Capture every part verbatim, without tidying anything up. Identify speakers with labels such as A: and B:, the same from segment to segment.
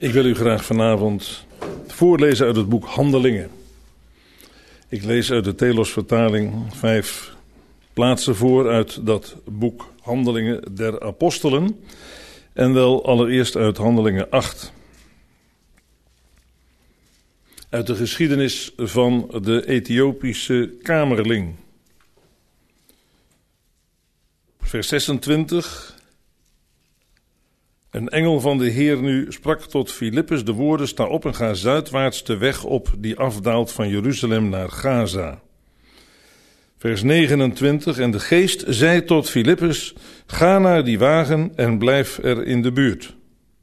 A: Ik wil u graag vanavond voorlezen uit het boek Handelingen. Ik lees uit de Telos-vertaling vijf plaatsen voor uit dat boek Handelingen der Apostelen. En wel allereerst uit Handelingen acht. Uit de geschiedenis van de Ethiopische kamerling. Vers zesentwintig. Een engel van de Heer nu sprak tot Filippus de woorden: sta op en ga zuidwaarts de weg op die afdaalt van Jeruzalem naar Gaza. Vers negenentwintig. En de geest zei tot Filippus: ga naar die wagen en blijf er in de buurt.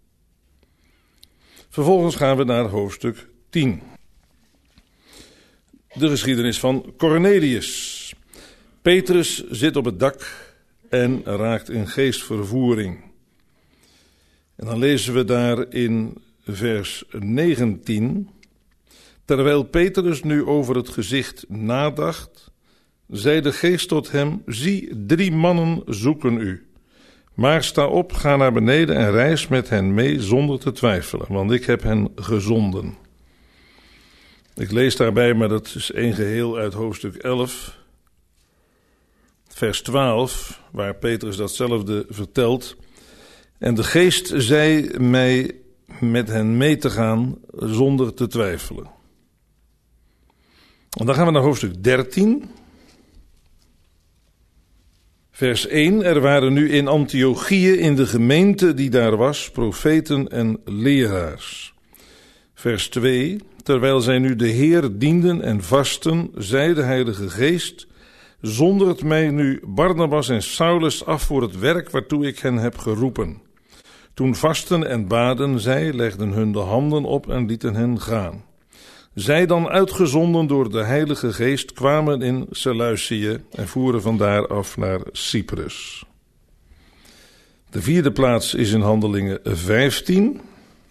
A: Vervolgens gaan we naar hoofdstuk tien. De geschiedenis van Cornelius. Petrus zit op het dak en raakt in geestvervoering. En dan lezen we daar in vers negentien. Terwijl Petrus nu over het gezicht nadacht, zei de geest tot hem: zie, drie mannen zoeken u. Maar sta op, ga naar beneden en reis met hen mee zonder te twijfelen, want ik heb hen gezonden. Ik lees daarbij, maar dat is één geheel uit hoofdstuk elf, vers twaalf, waar Petrus datzelfde vertelt. En de geest zei mij met hen mee te gaan zonder te twijfelen. En dan gaan we naar hoofdstuk dertien. Vers één. Er waren nu in Antiochië, in de gemeente die daar was, profeten en leraars. Vers twee. Terwijl zij nu de Heer dienden en vasten, zei de Heilige Geest: zondert mij nu Barnabas en Saulus af voor het werk waartoe ik hen heb geroepen. Toen vasten en baden zij, legden hun de handen op en lieten hen gaan. Zij dan uitgezonden door de Heilige Geest kwamen in Seleucië en voeren vandaar af naar Cyprus. De vierde plaats is in Handelingen vijftien.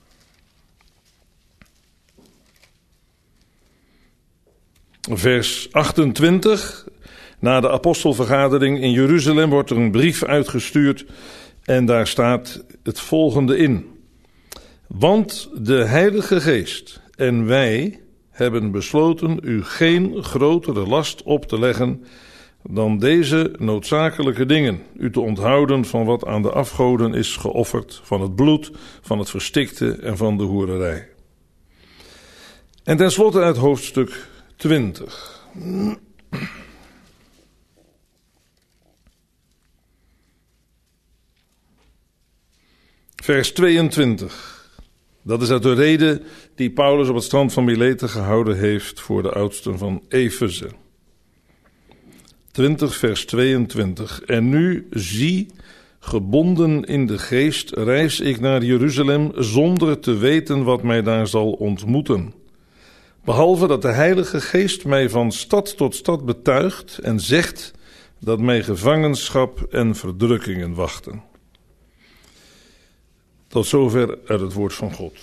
A: Vers achtentwintig. Na de apostelvergadering in Jeruzalem wordt er een brief uitgestuurd en daar staat het volgende in. Want de Heilige Geest en wij hebben besloten u geen grotere last op te leggen dan deze noodzakelijke dingen, u te onthouden van wat aan de afgoden is geofferd, van het bloed, van het verstikte en van de hoererij. En tenslotte uit hoofdstuk twintig. Vers tweeëntwintig. Dat is uit de rede die Paulus op het strand van Mileten gehouden heeft voor de oudsten van Efeze. twintig vers tweeëntwintig. En nu zie, gebonden in de geest, reis ik naar Jeruzalem zonder te weten wat mij daar zal ontmoeten. Behalve dat de Heilige Geest mij van stad tot stad betuigt en zegt dat mij gevangenschap en verdrukkingen wachten. Tot zover uit het woord van God.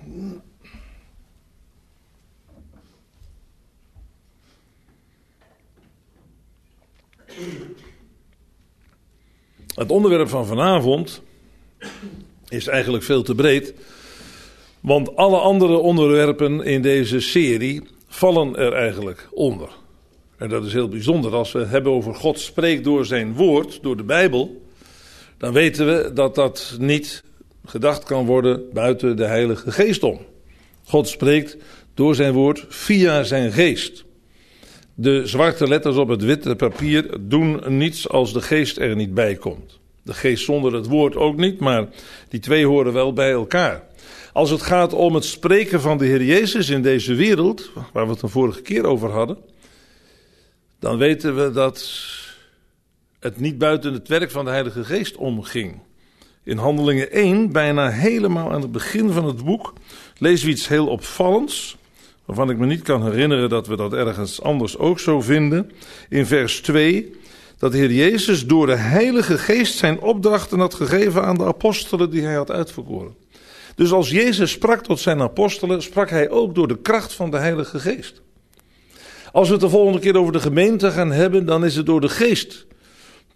A: Het onderwerp van vanavond is eigenlijk veel te breed, want alle andere onderwerpen in deze serie vallen er eigenlijk onder. En dat is heel bijzonder. Als we het hebben over God spreekt door zijn woord, door de Bijbel, dan weten we dat dat niet gedacht kan worden buiten de Heilige Geest om. God spreekt door zijn woord via zijn geest. De zwarte letters op het witte papier doen niets als de geest er niet bij komt. De geest zonder het woord ook niet, maar die twee horen wel bij elkaar. Als het gaat om het spreken van de Heer Jezus in deze wereld, waar we het de vorige keer over hadden, dan weten we dat het niet buiten het werk van de Heilige Geest omging. In Handelingen één, bijna helemaal aan het begin van het boek, lezen we iets heel opvallends, waarvan ik me niet kan herinneren dat we dat ergens anders ook zo vinden. In vers twee, dat de Heer Jezus door de Heilige Geest zijn opdrachten had gegeven aan de apostelen die hij had uitverkoren. Dus als Jezus sprak tot zijn apostelen, sprak hij ook door de kracht van de Heilige Geest. Als we het de volgende keer over de gemeente gaan hebben, dan is het door de Geest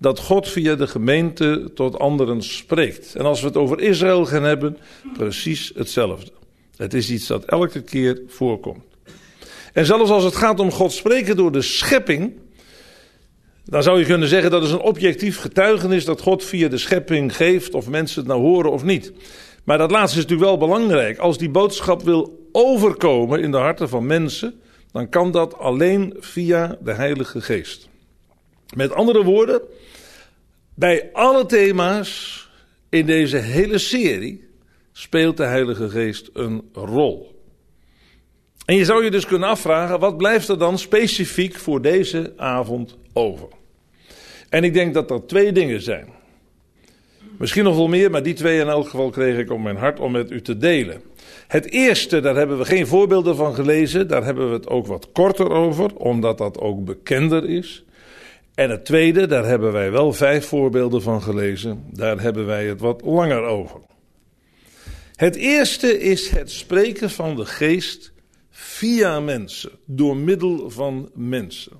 A: dat God via de gemeente tot anderen spreekt. En als we het over Israël gaan hebben, precies hetzelfde. Het is iets dat elke keer voorkomt. En zelfs als het gaat om God spreken door de schepping, dan zou je kunnen zeggen dat is een objectief getuigenis dat God via de schepping geeft, of mensen het nou horen of niet. Maar dat laatste is natuurlijk wel belangrijk. Als die boodschap wil overkomen in de harten van mensen, dan kan dat alleen via de Heilige Geest. Met andere woorden, bij alle thema's in deze hele serie speelt de Heilige Geest een rol. En je zou je dus kunnen afvragen, wat blijft er dan specifiek voor deze avond over? En ik denk dat er twee dingen zijn. Misschien nog wel meer, maar die twee in elk geval kreeg ik op mijn hart om met u te delen. Het eerste, daar hebben we geen voorbeelden van gelezen. Daar hebben we het ook wat korter over, omdat dat ook bekender is. En het tweede, daar hebben wij wel vijf voorbeelden van gelezen. Daar hebben wij het wat langer over. Het eerste is het spreken van de geest via mensen, door middel van mensen.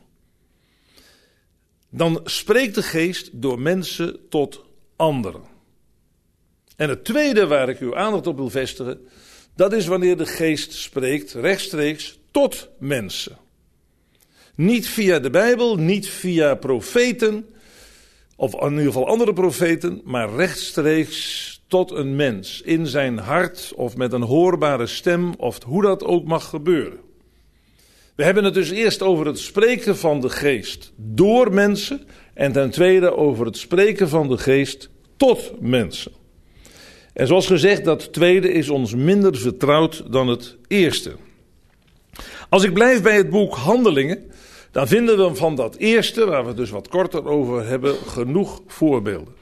A: Dan spreekt de geest door mensen tot anderen. En het tweede waar ik uw aandacht op wil vestigen, dat is wanneer de geest spreekt rechtstreeks tot mensen. Niet via de Bijbel, niet via profeten, of in ieder geval andere profeten, maar rechtstreeks tot een mens, in zijn hart of met een hoorbare stem, of hoe dat ook mag gebeuren. We hebben het dus eerst over het spreken van de geest door mensen, en ten tweede over het spreken van de geest tot mensen. En zoals gezegd, dat tweede is ons minder vertrouwd dan het eerste. Als ik blijf bij het boek Handelingen, dan vinden we van dat eerste, waar we het dus wat korter over hebben, genoeg voorbeelden.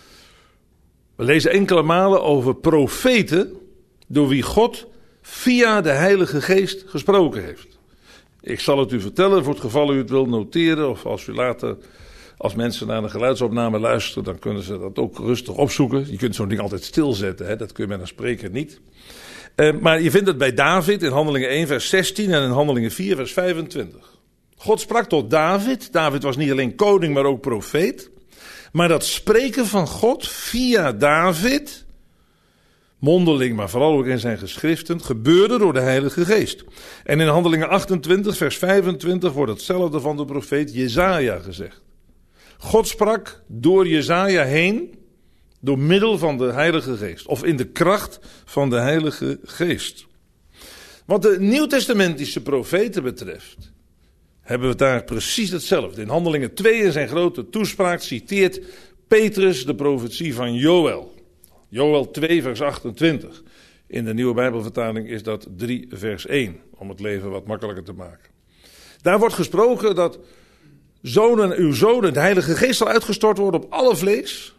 A: We lezen enkele malen over profeten door wie God via de Heilige Geest gesproken heeft. Ik zal het u vertellen voor het geval u het wilt noteren, of als u later, als mensen naar een geluidsopname luisteren, dan kunnen ze dat ook rustig opzoeken. Je kunt zo'n ding altijd stilzetten, hè? Dat kun je met een spreker niet. Uh, maar je vindt het bij David in Handelingen één vers zestien en in Handelingen vier vers vijfentwintig. God sprak tot David. David was niet alleen koning, maar ook profeet. Maar dat spreken van God via David, mondeling, maar vooral ook in zijn geschriften, gebeurde door de Heilige Geest. En in Handelingen achtentwintig, vers vijfentwintig wordt hetzelfde van de profeet Jesaja gezegd. God sprak door Jesaja heen, door middel van de Heilige Geest, of in de kracht van de Heilige Geest. Wat de Nieuwtestamentische profeten betreft, hebben we daar precies hetzelfde. In Handelingen twee in zijn grote toespraak citeert Petrus de profetie van Joël. Joël twee vers achtentwintig. In de Nieuwe Bijbelvertaling is dat drie vers één. Om het leven wat makkelijker te maken. Daar wordt gesproken dat zonen, uw zonen, de Heilige Geest zal uitgestort worden op alle vlees.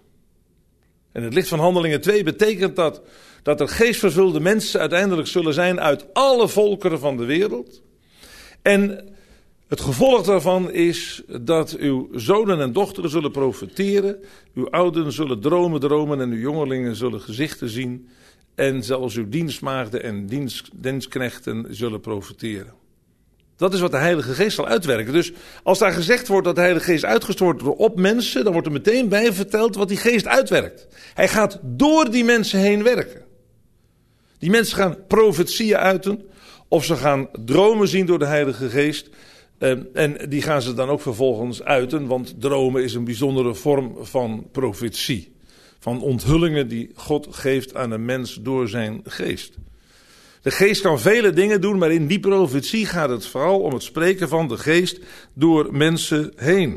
A: En het licht van Handelingen twee betekent dat, dat er geestvervulde mensen uiteindelijk zullen zijn uit alle volkeren van de wereld. En het gevolg daarvan is dat uw zonen en dochteren zullen profeteren, uw ouden zullen dromen dromen en uw jongelingen zullen gezichten zien en zelfs uw dienstmaagden en dienst, dienstknechten zullen profeteren. Dat is wat de Heilige Geest zal uitwerken. Dus als daar gezegd wordt dat de Heilige Geest uitgestort wordt op mensen, dan wordt er meteen bij verteld wat die Geest uitwerkt. Hij gaat door die mensen heen werken. Die mensen gaan profetieën uiten of ze gaan dromen zien door de Heilige Geest. En die gaan ze dan ook vervolgens uiten, want dromen is een bijzondere vorm van profetie. Van onthullingen die God geeft aan een mens door zijn geest. De geest kan vele dingen doen, maar in die profetie gaat het vooral om het spreken van de geest door mensen heen.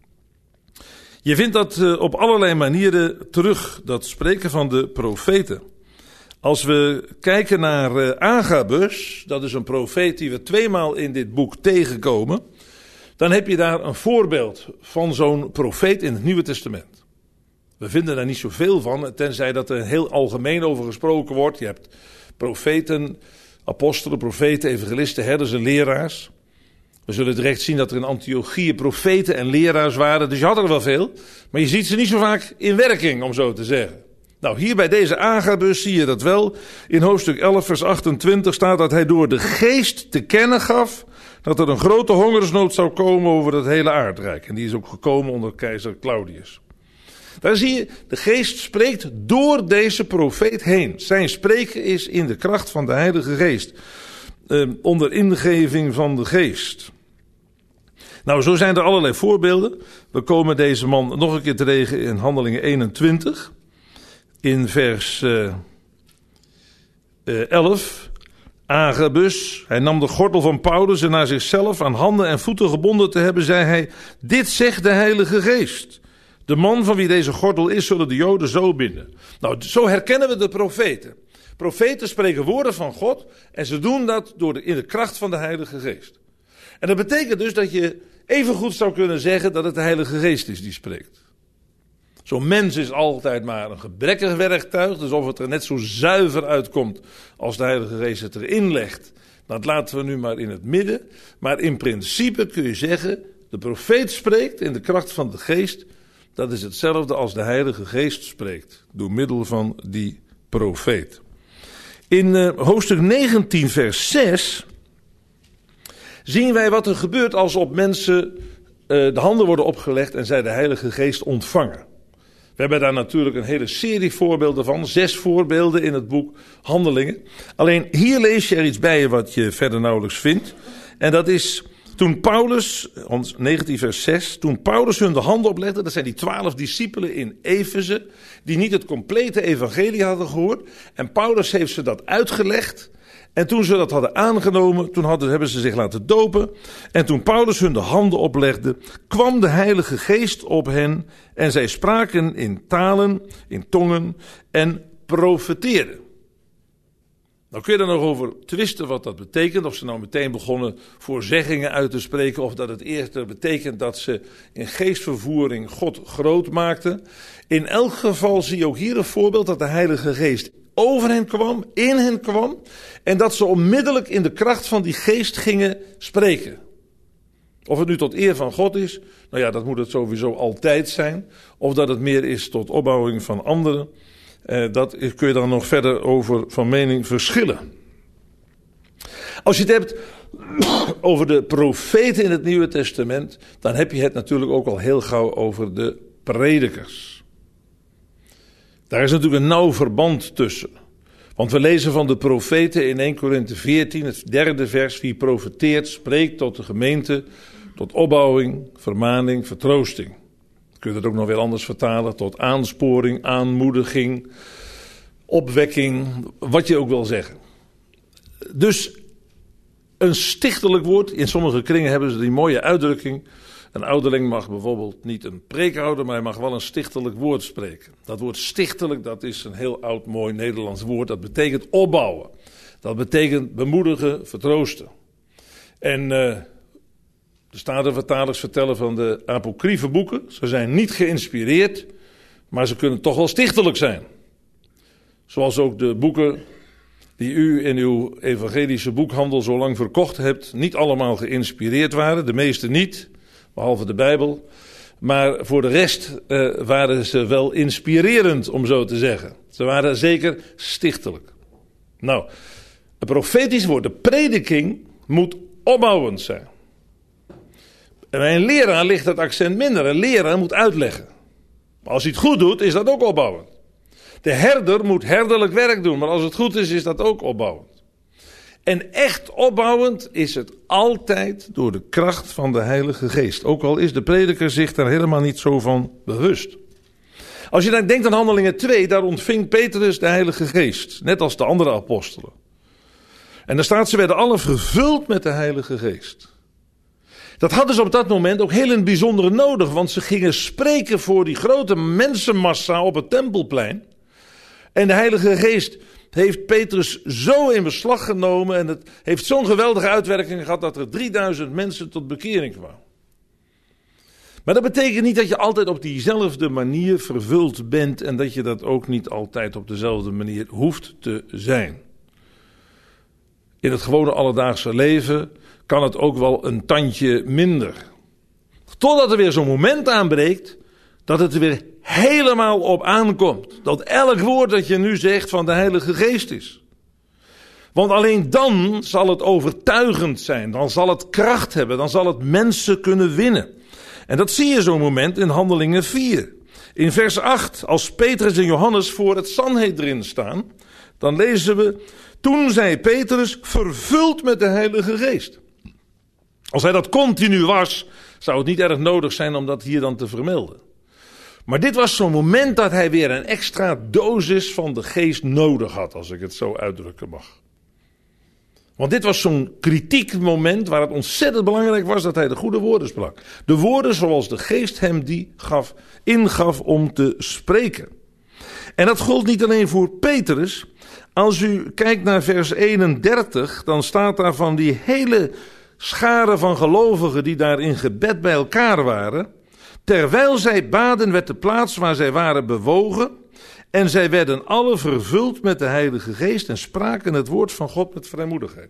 A: Je vindt dat op allerlei manieren terug, dat spreken van de profeten. Als we kijken naar Agabus, dat is een profeet die we tweemaal in dit boek tegenkomen, dan heb je daar een voorbeeld van zo'n profeet in het Nieuwe Testament. We vinden daar niet zoveel van, tenzij dat er heel algemeen over gesproken wordt. Je hebt profeten, apostelen, profeten, evangelisten, herders en leraars. We zullen direct zien dat er in Antiochië profeten en leraars waren, dus je had er wel veel, maar je ziet ze niet zo vaak in werking, om zo te zeggen. Nou, hier bij deze Agabus zie je dat wel. In hoofdstuk elf vers achtentwintig staat dat hij door de geest te kennen gaf dat er een grote hongersnood zou komen over het hele aardrijk. En die is ook gekomen onder keizer Claudius. Daar zie je, de geest spreekt door deze profeet heen. Zijn spreken is in de kracht van de Heilige Geest. Eh, onder ingeving van de geest. Nou, zo zijn er allerlei voorbeelden. We komen deze man nog een keer tegen in Handelingen eenentwintig. In vers uh, uh, elf. Agabus, hij nam de gordel van Paulus en naar zichzelf aan handen en voeten gebonden te hebben, zei hij: dit zegt de Heilige Geest. De man van wie deze gordel is, zullen de Joden zo binden. Nou, zo herkennen we de profeten. Profeten spreken woorden van God en ze doen dat door de, in de kracht van de Heilige Geest. En dat betekent dus dat je even goed zou kunnen zeggen dat het de Heilige Geest is die spreekt. Zo'n mens is altijd maar een gebrekkig werktuig, dus of het er net zo zuiver uitkomt als de Heilige Geest het erin legt, dat laten we nu maar in het midden. Maar in principe kun je zeggen, de profeet spreekt in de kracht van de Geest, dat is hetzelfde als de Heilige Geest spreekt, door middel van die profeet. In uh, hoofdstuk negentien vers zes zien wij wat er gebeurt als op mensen uh, de handen worden opgelegd en zij de Heilige Geest ontvangen. We hebben daar natuurlijk een hele serie voorbeelden van. Zes voorbeelden in het boek Handelingen. Alleen hier lees je er iets bij wat je verder nauwelijks vindt. En dat is toen Paulus, negentien vers zes, toen Paulus hun de handen oplegde, dat zijn die twaalf discipelen in Efeze, die niet het complete evangelie hadden gehoord. En Paulus heeft ze dat uitgelegd. En toen ze dat hadden aangenomen, toen hadden, hebben ze zich laten dopen. En toen Paulus hun de handen oplegde, kwam de Heilige Geest op hen. En zij spraken in talen, in tongen en profeteerden. Nou kun je er nog over twisten wat dat betekent. Of ze nou meteen begonnen voorzeggingen uit te spreken. Of dat het eerder betekent dat ze in geestvervoering God groot maakten. In elk geval zie je ook hier een voorbeeld dat de Heilige Geest over hen kwam, in hen kwam. En dat ze onmiddellijk in de kracht van die geest gingen spreken. Of het nu tot eer van God is, nou ja, dat moet het sowieso altijd zijn. Of dat het meer is tot opbouwing van anderen. Eh, dat kun je dan nog verder over van mening verschillen. Als je het hebt over de profeten in het Nieuwe Testament, dan heb je het natuurlijk ook al heel gauw over de predikers. Daar is natuurlijk een nauw verband tussen. Want we lezen van de profeten in eerste Korinthe veertien, het derde vers, wie profeteert, spreekt tot de gemeente, tot opbouwing, vermaning, vertroosting. Kun je dat ook nog weer anders vertalen, tot aansporing, aanmoediging, opwekking, wat je ook wil zeggen. Dus een stichtelijk woord, in sommige kringen hebben ze die mooie uitdrukking. Een ouderling mag bijvoorbeeld niet een preek houden, maar hij mag wel een stichtelijk woord spreken. Dat woord stichtelijk, dat is een heel oud mooi Nederlands woord. Dat betekent opbouwen. Dat betekent bemoedigen, vertroosten. En uh, de Statenvertalers vertellen van de apocryfe boeken. Ze zijn niet geïnspireerd, maar ze kunnen toch wel stichtelijk zijn. Zoals ook de boeken die u in uw evangelische boekhandel zo lang verkocht hebt, niet allemaal geïnspireerd waren. De meeste niet. Behalve de Bijbel. Maar voor de rest uh, waren ze wel inspirerend, om zo te zeggen. Ze waren zeker stichtelijk. Nou, een profetisch woord, de prediking, moet opbouwend zijn. En bij een leraar ligt dat accent minder. Een leraar moet uitleggen. Maar als hij het goed doet, is dat ook opbouwend. De herder moet herderlijk werk doen, maar als het goed is, is dat ook opbouwend. En echt opbouwend is het altijd door de kracht van de Heilige Geest. Ook al is de prediker zich daar helemaal niet zo van bewust. Als je dan denkt aan Handelingen twee, daar ontving Petrus de Heilige Geest. Net als de andere apostelen. En daar staat, ze werden alle vervuld met de Heilige Geest. Dat hadden ze op dat moment ook heel in het bijzondere nodig. Want ze gingen spreken voor die grote mensenmassa op het Tempelplein. En de Heilige Geest heeft Petrus zo in beslag genomen en het heeft zo'n geweldige uitwerking gehad dat er drieduizend mensen tot bekering kwamen. Maar dat betekent niet dat je altijd op diezelfde manier vervuld bent en dat je dat ook niet altijd op dezelfde manier hoeft te zijn. In het gewone alledaagse leven kan het ook wel een tandje minder. Totdat er weer zo'n moment aanbreekt dat het er weer helemaal op aankomt. Dat elk woord dat je nu zegt van de Heilige Geest is. Want alleen dan zal het overtuigend zijn. Dan zal het kracht hebben. Dan zal het mensen kunnen winnen. En dat zie je zo'n moment in Handelingen vier. In vers acht, als Petrus en Johannes voor het Sanhedrin staan, dan lezen we: toen zei Petrus, vervuld met de Heilige Geest. Als hij dat continu was, zou het niet erg nodig zijn om dat hier dan te vermelden. Maar dit was zo'n moment dat hij weer een extra dosis van de Geest nodig had, als ik het zo uitdrukken mag. Want dit was zo'n kritiek moment waar het ontzettend belangrijk was dat hij de goede woorden sprak. De woorden zoals de Geest hem die gaf, ingaf om te spreken. En dat gold niet alleen voor Petrus. Als u kijkt naar vers eenendertig, dan staat daar van die hele schare van gelovigen die daar in gebed bij elkaar waren. Terwijl zij baden werd de plaats waar zij waren bewogen. En zij werden alle vervuld met de Heilige Geest en spraken het woord van God met vrijmoedigheid.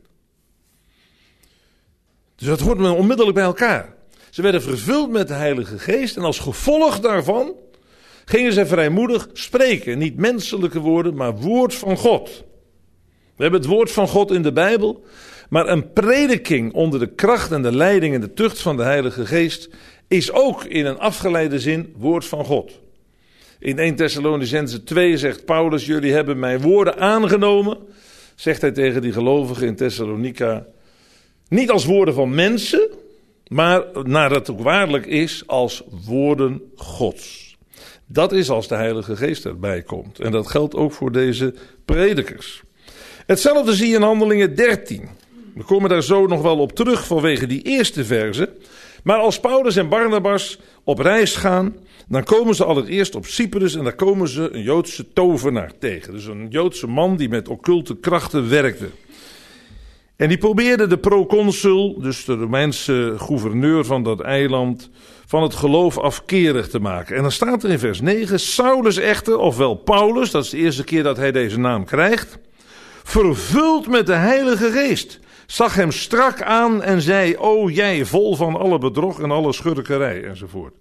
A: Dus dat hoort men onmiddellijk bij elkaar. Ze werden vervuld met de Heilige Geest en als gevolg daarvan gingen zij vrijmoedig spreken. Niet menselijke woorden, maar woord van God. We hebben het woord van God in de Bijbel, maar een prediking onder de kracht en de leiding en de tucht van de Heilige Geest is ook in een afgeleide zin woord van God. In eerste Thessalonicenzen twee zegt Paulus, jullie hebben mijn woorden aangenomen, zegt hij tegen die gelovigen in Thessalonica, niet als woorden van mensen, maar naar het ook waarlijk is als woorden Gods. Dat is als de Heilige Geest erbij komt. En dat geldt ook voor deze predikers. Hetzelfde zie je in Handelingen dertien. We komen daar zo nog wel op terug vanwege die eerste verse. Maar als Paulus en Barnabas op reis gaan, dan komen ze allereerst op Cyprus en daar komen ze een Joodse tovenaar tegen. Dus een Joodse man die met occulte krachten werkte. En die probeerde de proconsul, dus de Romeinse gouverneur van dat eiland, van het geloof afkerig te maken. En dan staat er in vers negen, Saulus echter, ofwel Paulus, dat is de eerste keer dat hij deze naam krijgt, vervuld met de Heilige Geest, zag hem strak aan en zei, o jij vol van alle bedrog en alle schurkerij enzovoort.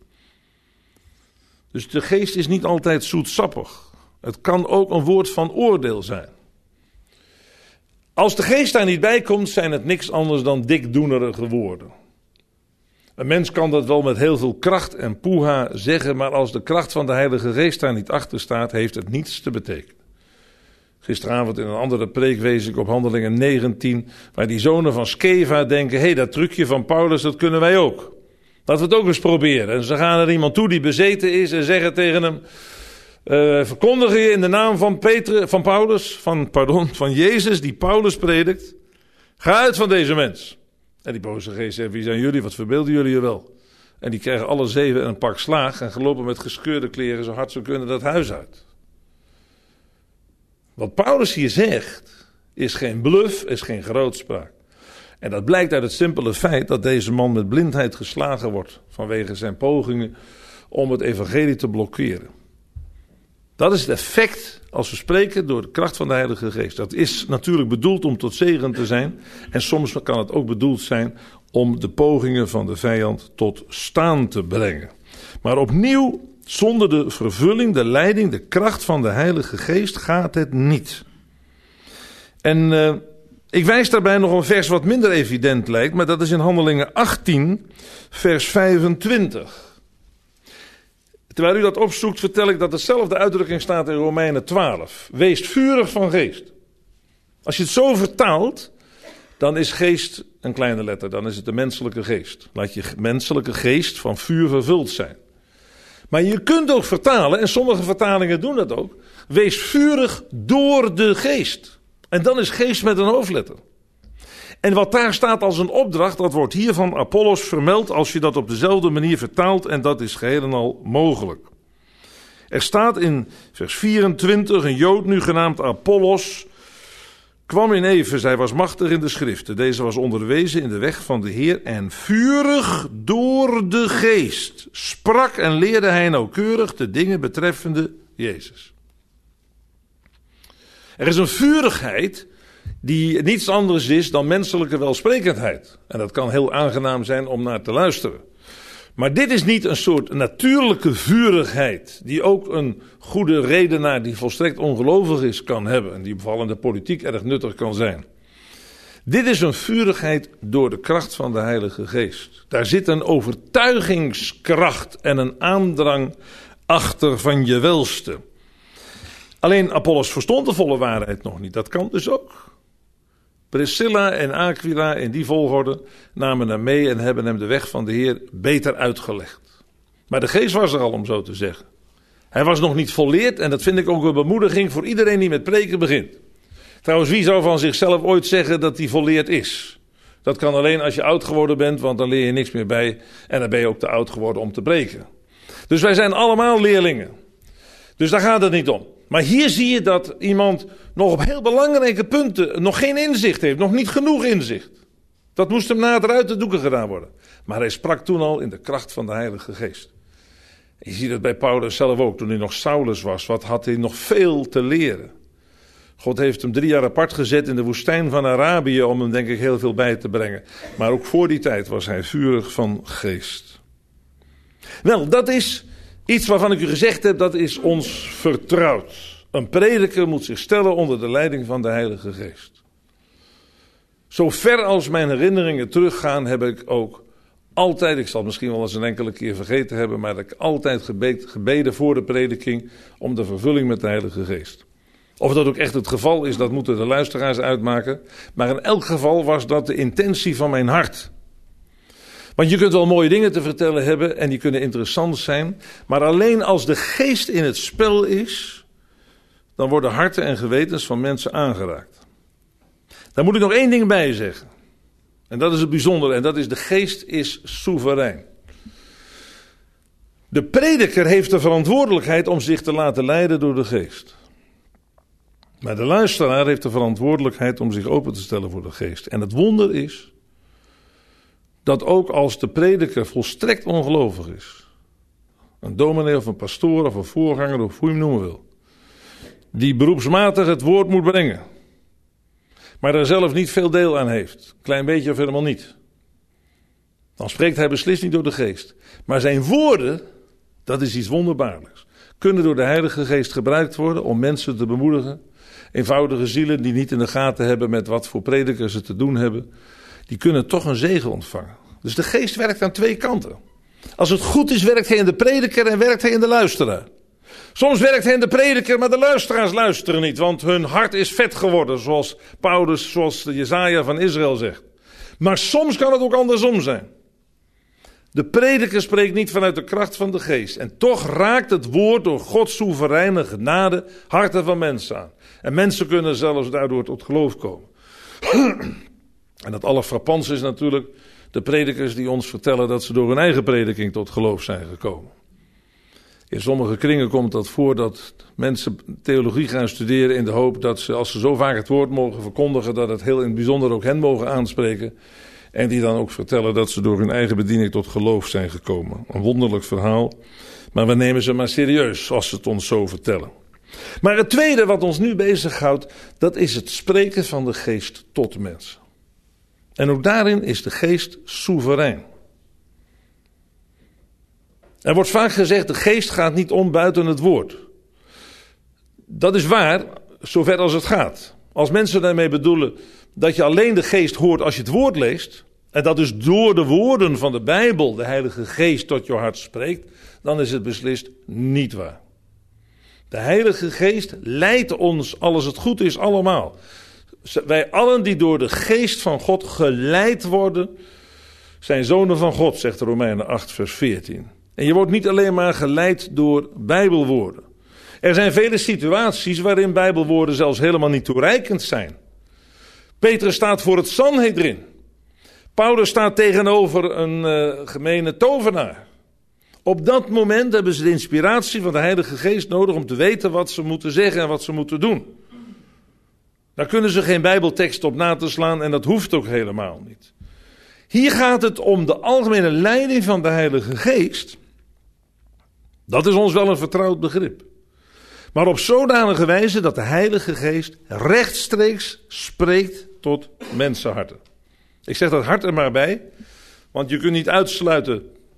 A: Dus de geest is niet altijd zoetsappig. Het kan ook een woord van oordeel zijn. Als de geest daar niet bij komt, zijn het niks anders dan dikdoenerige woorden. Een mens kan dat wel met heel veel kracht en poeha zeggen, maar als de kracht van de Heilige Geest daar niet achter staat, heeft het niets te betekenen. Gisteravond in een andere preek wees ik op Handelingen negentien, waar die zonen van Skeva denken, hé, hey, dat trucje van Paulus, dat kunnen wij ook. Laten we het ook eens proberen. En ze gaan er iemand toe die bezeten is en zeggen tegen hem, uh, verkondig je in de naam van, Petrus, van Paulus, van, pardon, van Jezus die Paulus predikt, ga uit van deze mens. En die boze geest zegt, wie zijn jullie, wat verbeelden jullie je wel? En die krijgen alle zeven een pak slaag en gelopen met gescheurde kleren zo hard ze kunnen dat huis uit. Wat Paulus hier zegt, is geen bluff, is geen grootspraak. En dat blijkt uit het simpele feit dat deze man met blindheid geslagen wordt vanwege zijn pogingen om het evangelie te blokkeren. Dat is het effect als we spreken door de kracht van de Heilige Geest. Dat is natuurlijk bedoeld om tot zegen te zijn. En soms kan het ook bedoeld zijn om de pogingen van de vijand tot staan te brengen. Maar opnieuw, zonder de vervulling, de leiding, de kracht van de Heilige Geest gaat het niet. En uh, ik wijs daarbij nog een vers wat minder evident lijkt, maar dat is in Handelingen achttien, vers vijfentwintig. Terwijl u dat opzoekt, vertel ik dat dezelfde uitdrukking staat in Romeinen twaalf. Wees vurig van geest. Als je het zo vertaalt, dan is geest een kleine letter, dan is het de menselijke geest. Laat je menselijke geest van vuur vervuld zijn. Maar je kunt ook vertalen, en sommige vertalingen doen dat ook, wees vurig door de geest. En dan is geest met een hoofdletter. En wat daar staat als een opdracht, dat wordt hier van Apollos vermeld als je dat op dezelfde manier vertaalt en dat is geheel en al mogelijk. Er staat in vers vierentwintig, een Jood nu genaamd Apollos kwam in Efeze, hij was machtig in de schriften. Deze was onderwezen in de weg van de Heer en vurig door de geest sprak en leerde hij nauwkeurig de dingen betreffende Jezus. Er is een vurigheid die niets anders is dan menselijke welsprekendheid. En dat kan heel aangenaam zijn om naar te luisteren. Maar dit is niet een soort natuurlijke vurigheid die ook een goede redenaar die volstrekt ongelovig is kan hebben en die vooral in de politiek erg nuttig kan zijn. Dit is een vurigheid door de kracht van de Heilige Geest. Daar zit een overtuigingskracht en een aandrang achter van je welste. Alleen Apollos verstond de volle waarheid nog niet. Dat kan dus ook. Priscilla en Aquila in die volgorde namen hem mee en hebben hem de weg van de Heer beter uitgelegd. Maar de Geest was er al, om zo te zeggen. Hij was nog niet volleerd en dat vind ik ook een bemoediging voor iedereen die met preken begint. Trouwens, wie zou van zichzelf ooit zeggen dat hij volleerd is? Dat kan alleen als je oud geworden bent, want dan leer je niks meer bij en dan ben je ook te oud geworden om te preken. Dus wij zijn allemaal leerlingen. Dus daar gaat het niet om. Maar hier zie je dat iemand nog op heel belangrijke punten nog geen inzicht heeft, nog niet genoeg inzicht. Dat moest hem nader uit de doeken gedaan worden. Maar hij sprak toen al in de kracht van de Heilige Geest. Je ziet het bij Paulus zelf ook, toen hij nog Saulus was, wat had hij nog veel te leren. God heeft hem drie jaar apart gezet in de woestijn van Arabië om hem denk ik heel veel bij te brengen. Maar ook voor die tijd was hij vurig van geest. Wel, dat is iets waarvan ik u gezegd heb, dat is ons vertrouwd. Een prediker moet zich stellen onder de leiding van de Heilige Geest. Zo ver als mijn herinneringen teruggaan, heb ik ook altijd, ik zal het misschien wel eens een enkele keer vergeten hebben, maar heb ik altijd gebeden, gebeden voor de prediking om de vervulling met de Heilige Geest. Of dat ook echt het geval is, dat moeten de luisteraars uitmaken. Maar in elk geval was dat de intentie van mijn hart. Want je kunt wel mooie dingen te vertellen hebben en die kunnen interessant zijn. Maar alleen als de geest in het spel is, dan worden harten en gewetens van mensen aangeraakt. Daar moet ik nog één ding bij zeggen. En dat is het bijzondere, en dat is de geest is soeverein. De prediker heeft de verantwoordelijkheid om zich te laten leiden door de geest. Maar de luisteraar heeft de verantwoordelijkheid om zich open te stellen voor de geest. En het wonder is dat ook als de prediker volstrekt ongelovig is, een dominee of een pastoor of een voorganger of hoe je hem noemen wil, die beroepsmatig het woord moet brengen, maar er zelf niet veel deel aan heeft, klein beetje of helemaal niet, dan spreekt hij beslist niet door de geest. Maar zijn woorden, dat is iets wonderbaarlijks, kunnen door de Heilige Geest gebruikt worden om mensen te bemoedigen. Eenvoudige zielen die niet in de gaten hebben met wat voor predikers ze te doen hebben, die kunnen toch een zegen ontvangen. Dus de geest werkt aan twee kanten. Als het goed is, werkt hij in de prediker en werkt hij in de luisteraar. Soms werkt hij in de prediker, maar de luisteraars luisteren niet, want hun hart is vet geworden, zoals Paulus, zoals de Jesaja van Israël zegt. Maar soms kan het ook andersom zijn. De prediker spreekt niet vanuit de kracht van de geest. En toch raakt het woord door Gods soevereine genade harten van mensen aan. En mensen kunnen zelfs daardoor tot geloof komen. En het allerfrappantste is natuurlijk de predikers die ons vertellen dat ze door hun eigen prediking tot geloof zijn gekomen. In sommige kringen komt dat voor dat mensen theologie gaan studeren in de hoop dat ze, als ze zo vaak het woord mogen verkondigen, dat het heel in het bijzonder ook hen mogen aanspreken. En die dan ook vertellen dat ze door hun eigen bediening tot geloof zijn gekomen. Een wonderlijk verhaal, maar we nemen ze maar serieus als ze het ons zo vertellen. Maar het tweede wat ons nu bezighoudt, dat is het spreken van de geest tot mensen. En ook daarin is de geest soeverein. Er wordt vaak gezegd, de geest gaat niet om buiten het woord. Dat is waar, zover als het gaat. Als mensen daarmee bedoelen dat je alleen de geest hoort als je het woord leest, en dat dus door de woorden van de Bijbel de Heilige Geest tot je hart spreekt, dan is het beslist niet waar. De Heilige Geest leidt ons, als het goed is, allemaal. Wij allen die door de Geest van God geleid worden, zijn zonen van God, zegt Romeinen acht vers veertien. En je wordt niet alleen maar geleid door Bijbelwoorden. Er zijn vele situaties waarin Bijbelwoorden zelfs helemaal niet toereikend zijn. Petrus staat voor het Sanhedrin. Paulus staat tegenover een uh, gemene tovenaar. Op dat moment hebben ze de inspiratie van de Heilige Geest nodig om te weten wat ze moeten zeggen en wat ze moeten doen. Daar kunnen ze geen Bijbeltekst op na te slaan en dat hoeft ook helemaal niet. Hier gaat het om de algemene leiding van de Heilige Geest. Dat is ons wel een vertrouwd begrip. Maar op zodanige wijze dat de Heilige Geest rechtstreeks spreekt tot mensenharten. Ik zeg dat hart er maar bij, want je kunt niet uitsluiten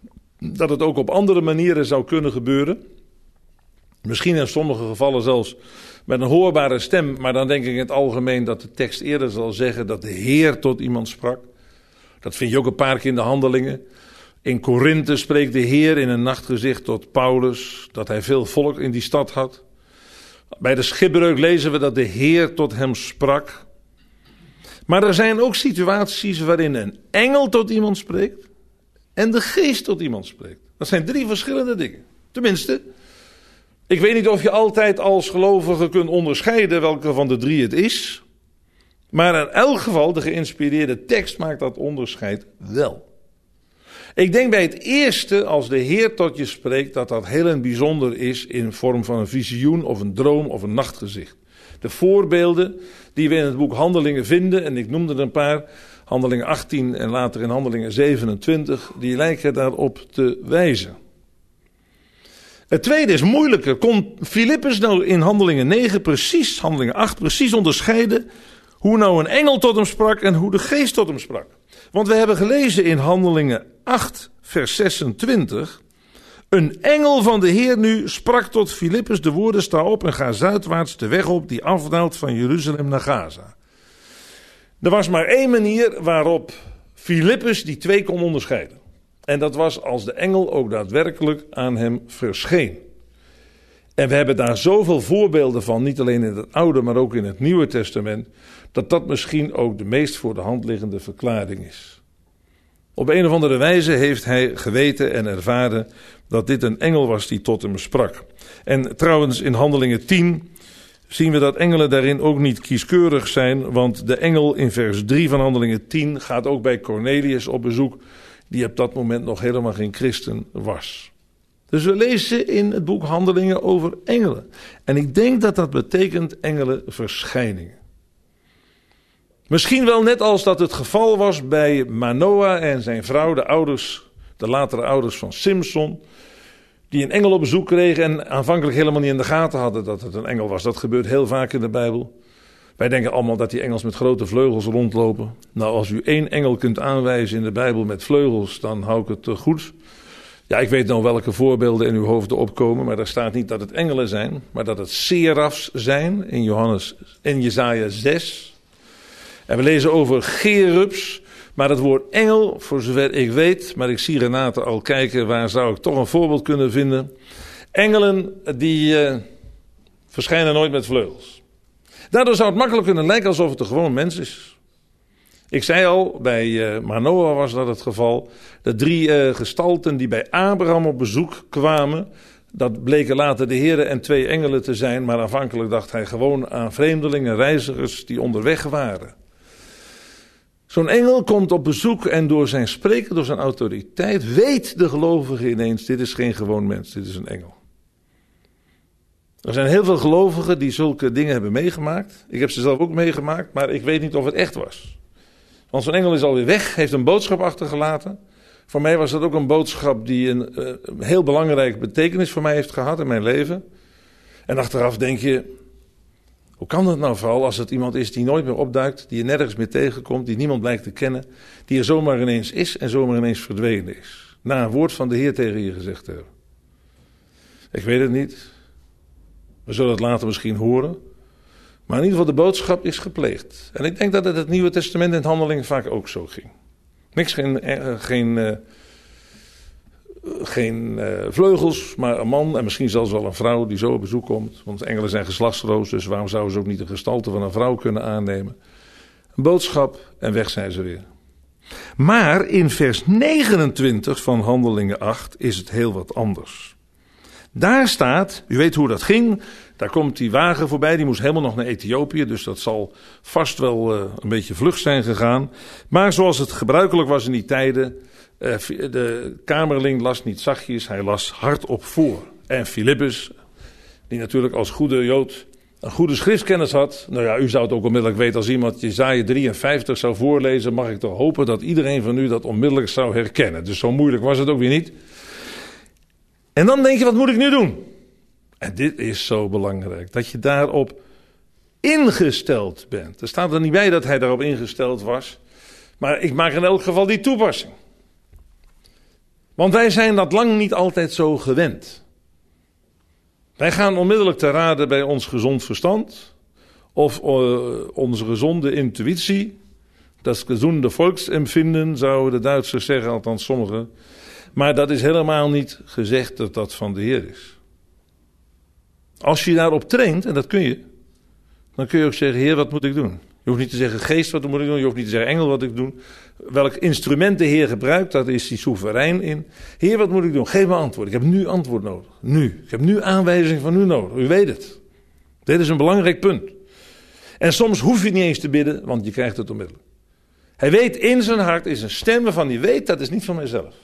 A: dat het ook op andere manieren zou kunnen gebeuren. Misschien in sommige gevallen zelfs met een hoorbare stem, maar dan denk ik in het algemeen dat de tekst eerder zal zeggen dat de Heer tot iemand sprak. Dat vind je ook een paar keer in de Handelingen. In Korinthe spreekt de Heer in een nachtgezicht tot Paulus, dat hij veel volk in die stad had. Bij de schipbreuk lezen we dat de Heer tot hem sprak. Maar er zijn ook situaties waarin een engel tot iemand spreekt en de Geest tot iemand spreekt. Dat zijn drie verschillende dingen. Tenminste, ik weet niet of je altijd als gelovige kunt onderscheiden welke van de drie het is. Maar in elk geval, de geïnspireerde tekst maakt dat onderscheid wel. Ik denk bij het eerste, als de Heer tot je spreekt, dat dat heel en bijzonder is in vorm van een visioen of een droom of een nachtgezicht. De voorbeelden die we in het boek Handelingen vinden, en ik noemde er een paar, Handelingen achttien en later in Handelingen zevenentwintig, die lijken daarop te wijzen. Het tweede is moeilijker. Kon Filippus nou in Handelingen negen precies, Handelingen acht precies onderscheiden hoe nou een engel tot hem sprak en hoe de Geest tot hem sprak? Want we hebben gelezen in Handelingen acht vers zesentwintig. Een engel van de Heer nu sprak tot Filippus de woorden: sta op en ga zuidwaarts de weg op die afdaalt van Jeruzalem naar Gaza. Er was maar één manier waarop Filippus die twee kon onderscheiden. En dat was als de engel ook daadwerkelijk aan hem verscheen. En we hebben daar zoveel voorbeelden van, niet alleen in het Oude, maar ook in het Nieuwe Testament, dat dat misschien ook de meest voor de hand liggende verklaring is. Op een of andere wijze heeft hij geweten en ervaren dat dit een engel was die tot hem sprak. En trouwens in Handelingen tien zien we dat engelen daarin ook niet kieskeurig zijn, want de engel in vers drie van Handelingen tien gaat ook bij Cornelius op bezoek, die op dat moment nog helemaal geen christen was. Dus we lezen in het boek Handelingen over engelen. En ik denk dat dat betekent engelenverschijningen. Misschien wel net als dat het geval was bij Manoah en zijn vrouw, de ouders, de latere ouders van Simson, die een engel op bezoek kregen en aanvankelijk helemaal niet in de gaten hadden dat het een engel was. Dat gebeurt heel vaak in de Bijbel. Wij denken allemaal dat die engels met grote vleugels rondlopen. Nou, als u één engel kunt aanwijzen in de Bijbel met vleugels, dan hou ik het te goed. Ja, ik weet nou welke voorbeelden in uw hoofden opkomen, maar daar staat niet dat het engelen zijn, maar dat het serafs zijn in Johannes, in Jesaja zes. En we lezen over cherubs, maar het woord engel, voor zover ik weet, maar ik zie Renate al kijken, waar zou ik toch een voorbeeld kunnen vinden. Engelen die uh, verschijnen nooit met vleugels. Daardoor zou het makkelijk kunnen lijken alsof het een gewoon mens is. Ik zei al, bij uh, Manoah was dat het geval. De drie uh, gestalten die bij Abraham op bezoek kwamen, dat bleken later de heren en twee engelen te zijn, maar aanvankelijk dacht hij gewoon aan vreemdelingen, reizigers die onderweg waren. Zo'n engel komt op bezoek en door zijn spreken, door zijn autoriteit, weet de gelovige ineens, dit is geen gewoon mens, dit is een engel. Er zijn heel veel gelovigen die zulke dingen hebben meegemaakt. Ik heb ze zelf ook meegemaakt, maar ik weet niet of het echt was. Want zo'n engel is alweer weg, heeft een boodschap achtergelaten. Voor mij was dat ook een boodschap die een, uh, een heel belangrijke betekenis voor mij heeft gehad in mijn leven. En achteraf denk je, hoe kan dat nou vooral als het iemand is die nooit meer opduikt, die je nergens meer tegenkomt, die niemand blijkt te kennen, die er zomaar ineens is en zomaar ineens verdwenen is. Na een woord van de Heer tegen je gezegd hebben. Ik weet het niet. We zullen het later misschien horen. Maar in ieder geval de boodschap is gepleegd. En ik denk dat het het Nieuwe Testament in het Handelingen vaak ook zo ging. Niks, geen, uh, geen, uh, geen uh, vleugels, maar een man en misschien zelfs wel een vrouw die zo op bezoek komt. Want engelen zijn geslachtsloos, dus waarom zouden ze ook niet de gestalte van een vrouw kunnen aannemen? Een boodschap en weg zijn ze weer. Maar in vers negenentwintig van Handelingen acht is het heel wat anders. Daar staat, u weet hoe dat ging, daar komt die wagen voorbij, die moest helemaal nog naar Ethiopië, dus dat zal vast wel uh, een beetje vlug zijn gegaan. Maar zoals het gebruikelijk was in die tijden, uh, de kamerling las niet zachtjes, hij las hardop voor. En Filippus, die natuurlijk als goede Jood een goede schriftkennis had, nou ja, u zou het ook onmiddellijk weten als iemand Jesaja drieënvijftig zou voorlezen, mag ik toch hopen dat iedereen van u dat onmiddellijk zou herkennen. Dus zo moeilijk was het ook weer niet. En dan denk je, wat moet ik nu doen? En dit is zo belangrijk, dat je daarop ingesteld bent. Er staat er niet bij dat hij daarop ingesteld was, maar ik maak in elk geval die toepassing. Want wij zijn dat lang niet altijd zo gewend. Wij gaan onmiddellijk te raden bij ons gezond verstand of uh, onze gezonde intuïtie. Dat gezonde volksempvinden, zouden de Duitsers zeggen, althans sommigen. Maar dat is helemaal niet gezegd dat dat van de Heer is. Als je daarop traint, en dat kun je, dan kun je ook zeggen, Heer, wat moet ik doen? Je hoeft niet te zeggen, Geest, wat moet ik doen? Je hoeft niet te zeggen, Engel, wat ik doen? Welk instrument de Heer gebruikt, dat is hij soeverein in. Heer, wat moet ik doen? Geef me antwoord. Ik heb nu antwoord nodig. Nu. Ik heb nu aanwijzing van u nodig. U weet het. Dit is een belangrijk punt. En soms hoef je niet eens te bidden, want je krijgt het onmiddellijk. Hij weet in zijn hart, is een stem waarvan hij weet, dat is niet van mijzelf.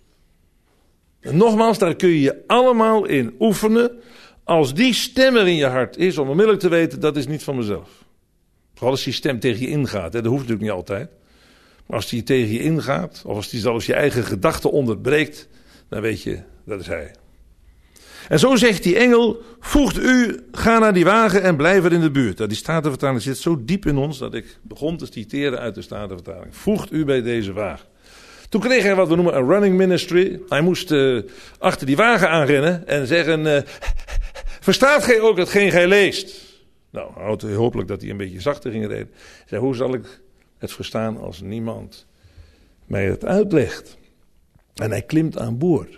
A: En nogmaals, daar kun je je allemaal in oefenen. Als die stem er in je hart is, om onmiddellijk te weten, dat is niet van mezelf. Vooral als die stem tegen je ingaat, hè, dat hoeft natuurlijk niet altijd. Maar als die tegen je ingaat, of als die zelfs je eigen gedachten onderbreekt, dan weet je, dat is hij. En zo zegt die engel, voegt u, ga naar die wagen en blijf er in de buurt. Die Statenvertaling zit zo diep in ons, dat ik begon te citeren uit de Statenvertaling. Voegt u bij deze wagen. Toen kreeg hij wat we noemen een running ministry. Hij moest uh, achter die wagen aanrennen en zeggen, uh, verstaat gij ook hetgeen gij leest? Nou, hopelijk dat hij een beetje zachter ging reden. Hij zei, hoe zal ik het verstaan als niemand mij het uitlegt? En hij klimt aan boord.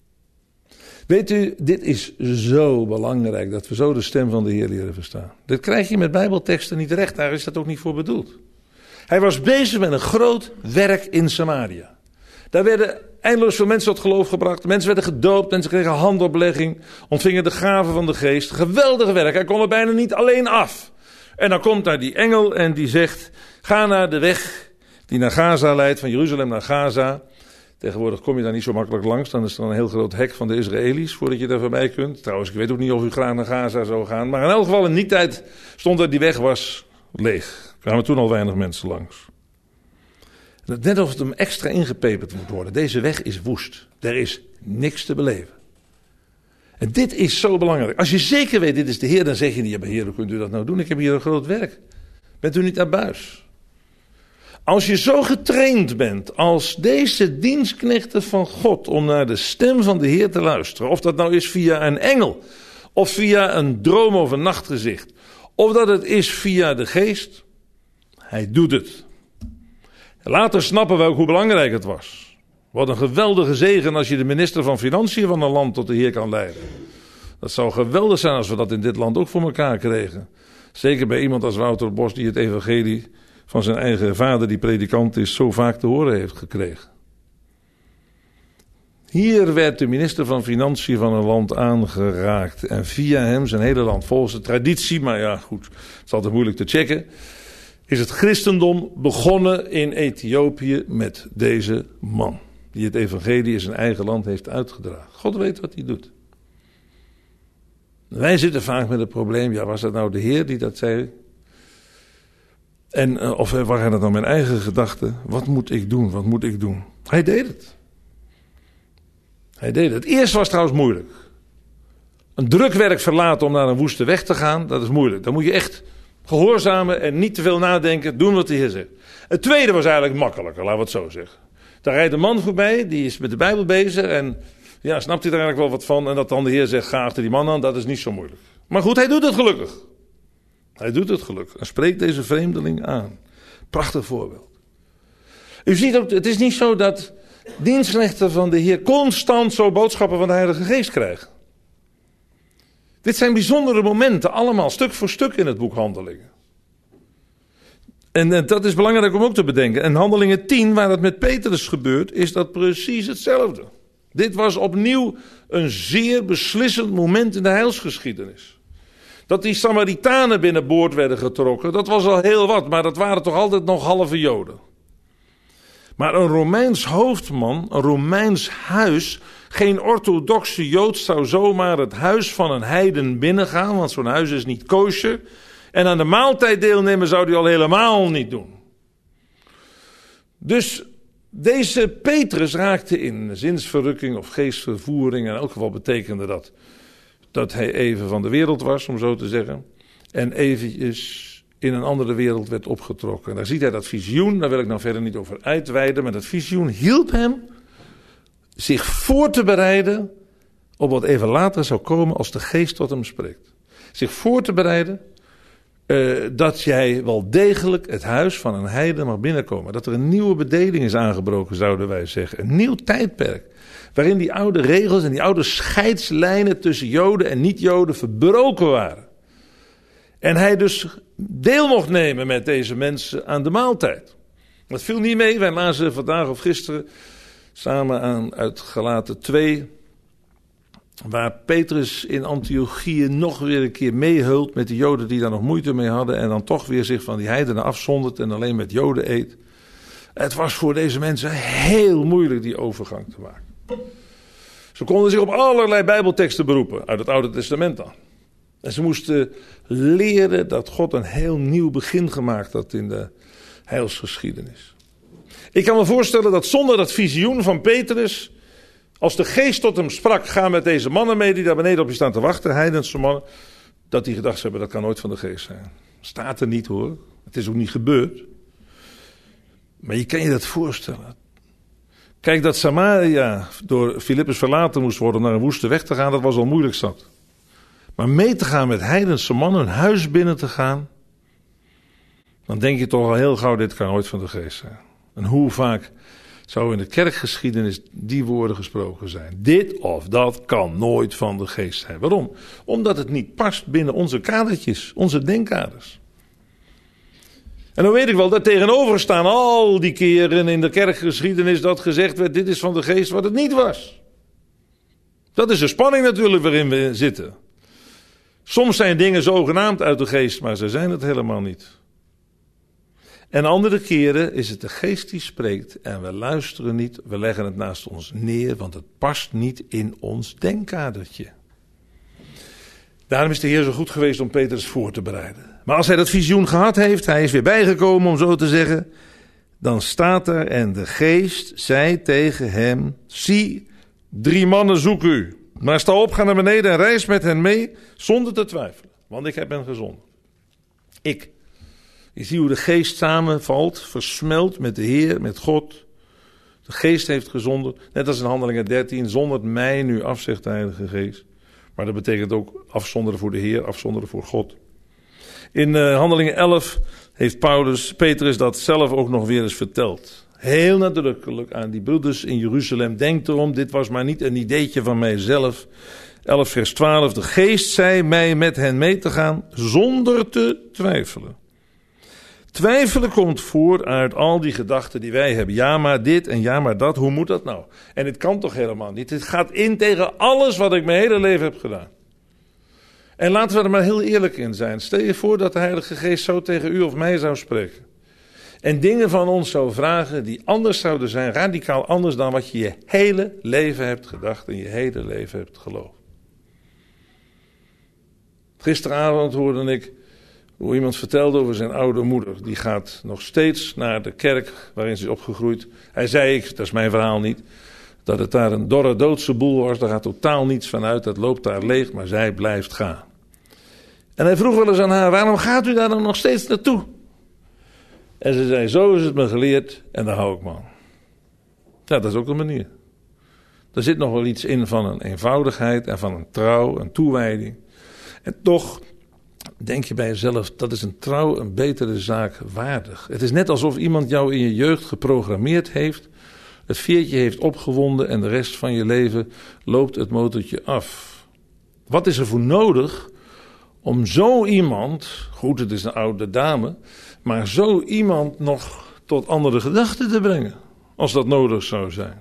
A: Weet u, dit is zo belangrijk dat we zo de stem van de Heer leren verstaan. Dit krijg je met Bijbelteksten niet recht, daar is dat ook niet voor bedoeld. Hij was bezig met een groot werk in Samaria. Daar werden eindeloos veel mensen tot geloof gebracht. Mensen werden gedoopt, mensen kregen handoplegging, ontvingen de gaven van de geest. Geweldig werk, hij kon er bijna niet alleen af. En dan komt daar die engel en die zegt, ga naar de weg die naar Gaza leidt, van Jeruzalem naar Gaza. Tegenwoordig kom je daar niet zo makkelijk langs, dan is er een heel groot hek van de Israëli's voordat je daar voorbij kunt. Trouwens, ik weet ook niet of u graag naar Gaza zou gaan. Maar in elk geval in die tijd stond er, die weg was leeg. Er kwamen toen al weinig mensen langs. Net of het hem extra ingepeperd moet worden. Deze weg is woest. Er is niks te beleven. En dit is zo belangrijk. Als je zeker weet, dit is de Heer, dan zeg je niet, ja, maar Heer, hoe kunt u dat nou doen? Ik heb hier een groot werk. Bent u niet abuis? Als je zo getraind bent als deze dienstknechten van God om naar de stem van de Heer te luisteren, of dat nou is via een engel, of via een droom of een nachtgezicht, of dat het is via de geest, hij doet het. Later snappen we ook hoe belangrijk het was. Wat een geweldige zegen als je de minister van Financiën van een land tot de Heer kan leiden. Dat zou geweldig zijn als we dat in dit land ook voor elkaar kregen. Zeker bij iemand als Wouter Bos die het evangelie van zijn eigen vader, die predikant is, zo vaak te horen heeft gekregen. Hier werd de minister van Financiën van een land aangeraakt. En via hem zijn hele land, volgens de traditie, maar ja goed, het is altijd moeilijk te checken, is het christendom begonnen in Ethiopië met deze man. Die het evangelie in zijn eigen land heeft uitgedragen. God weet wat hij doet. Wij zitten vaak met het probleem, ja, was dat nou de Heer die dat zei? En, uh, of waren dat nou mijn eigen gedachten? Wat moet ik doen? Wat moet ik doen? Hij deed het. Hij deed het. Het eerste was trouwens moeilijk. Een drukwerk verlaten om naar een woeste weg te gaan, dat is moeilijk. Dan moet je echt gehoorzamen en niet te veel nadenken, doen wat de Heer zegt. Het tweede was eigenlijk makkelijker, laten we het zo zeggen. Daar rijdt een man voorbij, die is met de Bijbel bezig en ja, snapt hij er eigenlijk wel wat van. En dat dan de Heer zegt, ga achter die man aan, dat is niet zo moeilijk. Maar goed, hij doet het gelukkig. Hij doet het gelukkig en spreekt deze vreemdeling aan. Prachtig voorbeeld. U ziet ook, het is niet zo dat dienstknechten van de Heer constant zo boodschappen van de Heilige Geest krijgen. Dit zijn bijzondere momenten, allemaal stuk voor stuk in het boek Handelingen. En, en dat is belangrijk om ook te bedenken. En Handelingen tien, waar het met Petrus gebeurt, is dat precies hetzelfde. Dit was opnieuw een zeer beslissend moment in de heilsgeschiedenis. Dat die Samaritanen binnenboord werden getrokken, dat was al heel wat, maar dat waren toch altijd nog halve Joden. Maar een Romeins hoofdman, een Romeins huis, geen orthodoxe Jood zou zomaar het huis van een heiden binnengaan, want zo'n huis is niet kosher. En aan de maaltijd deelnemen zou hij al helemaal niet doen. Dus deze Petrus raakte in zinsverrukking of geestvervoering. In elk geval betekende dat dat hij even van de wereld was, om zo te zeggen. En eventjes in een andere wereld werd opgetrokken. En daar ziet hij dat visioen, daar wil ik nou verder niet over uitweiden. Maar dat visioen hielp hem zich voor te bereiden op wat even later zou komen als de geest tot hem spreekt. Zich voor te bereiden uh, dat jij wel degelijk het huis van een heiden mag binnenkomen. Dat er een nieuwe bedeling is aangebroken, zouden wij zeggen. Een nieuw tijdperk. Waarin die oude regels en die oude scheidslijnen tussen Joden en niet-Joden verbroken waren. En hij dus deel mocht nemen met deze mensen aan de maaltijd. Dat viel niet mee. Wij lazen vandaag of gisteren samen aan uit Galaten twee. Waar Petrus in Antiochië nog weer een keer meehult met de Joden die daar nog moeite mee hadden. En dan toch weer zich van die heidenen afzondert en alleen met Joden eet. Het was voor deze mensen heel moeilijk die overgang te maken. Ze konden zich op allerlei Bijbelteksten beroepen, uit het Oude Testament dan. En ze moesten leren dat God een heel nieuw begin gemaakt had in de heilsgeschiedenis. Ik kan me voorstellen dat zonder dat visioen van Petrus, als de geest tot hem sprak, ga met deze mannen mee die daar beneden op je staan te wachten, heidense mannen, dat die gedacht hebben, dat kan nooit van de geest zijn. Staat er niet hoor, het is ook niet gebeurd. Maar je kan je dat voorstellen. Kijk, dat Samaria door Filippus verlaten moest worden naar een woeste weg te gaan, dat was al moeilijk zat. Maar mee te gaan met heidense mannen, een huis binnen te gaan, dan denk je toch al heel gauw, dit kan nooit van de geest zijn. En hoe vaak zou in de kerkgeschiedenis die woorden gesproken zijn? Dit of dat kan nooit van de geest zijn. Waarom? Omdat het niet past binnen onze kadertjes, onze denkkaders. En dan weet ik wel, daar tegenover staan al die keren in de kerkgeschiedenis dat gezegd werd, dit is van de geest wat het niet was. Dat is de spanning natuurlijk waarin we zitten. Soms zijn dingen zogenaamd uit de geest, maar ze zijn het helemaal niet. En andere keren is het de geest die spreekt en we luisteren niet, we leggen het naast ons neer, want het past niet in ons denkkadertje. Daarom is de Heer zo goed geweest om Petrus voor te bereiden. Maar als hij dat visioen gehad heeft, hij is weer bijgekomen om zo te zeggen, dan staat er en de geest zei tegen hem, zie, drie mannen zoek u. Maar sta op, ga naar beneden en reis met hen mee, zonder te twijfelen. Want ik heb hen gezonden. Ik. Je ziet hoe de geest samenvalt, versmelt met de Heer, met God. De geest heeft gezonden, net als in Handelingen dertien, zondert mij nu af, zegt de Heilige Geest. Maar dat betekent ook afzonderen voor de Heer, afzonderen voor God. In uh, Handelingen elf heeft Paulus, Petrus dat zelf ook nog weer eens verteld. Heel nadrukkelijk aan die broeders in Jeruzalem. Denk erom, dit was maar niet een ideetje van mijzelf. elf vers twaalf, de geest zei mij met hen mee te gaan zonder te twijfelen. Twijfelen komt voort uit al die gedachten die wij hebben. Ja, maar dit en ja, maar dat. Hoe moet dat nou? En het kan toch helemaal niet? Het gaat in tegen alles wat ik mijn hele leven heb gedaan. En laten we er maar heel eerlijk in zijn. Stel je voor dat de Heilige Geest zo tegen u of mij zou spreken. En dingen van ons zou vragen die anders zouden zijn. Radicaal anders dan wat je je hele leven hebt gedacht en je hele leven hebt geloofd. Gisteravond hoorde ik hoe iemand vertelde over zijn oude moeder. Die gaat nog steeds naar de kerk waarin ze is opgegroeid. Hij zei, ik, dat is mijn verhaal niet, dat het daar een dorre doodse boel was. Daar gaat totaal niets van uit, dat loopt daar leeg, maar zij blijft gaan. En hij vroeg wel eens aan haar, waarom gaat u daar dan nog steeds naartoe? En ze zei, zo is het me geleerd en daar hou ik me aan. Ja, dat is ook een manier. Er zit nog wel iets in van een eenvoudigheid en van een trouw, een toewijding. En toch denk je bij jezelf, dat is een trouw een betere zaak waardig. Het is net alsof iemand jou in je jeugd geprogrammeerd heeft, het veertje heeft opgewonden en de rest van je leven loopt het motortje af. Wat is er voor nodig om zo iemand, goed het is een oude dame, maar zo iemand nog tot andere gedachten te brengen, als dat nodig zou zijn.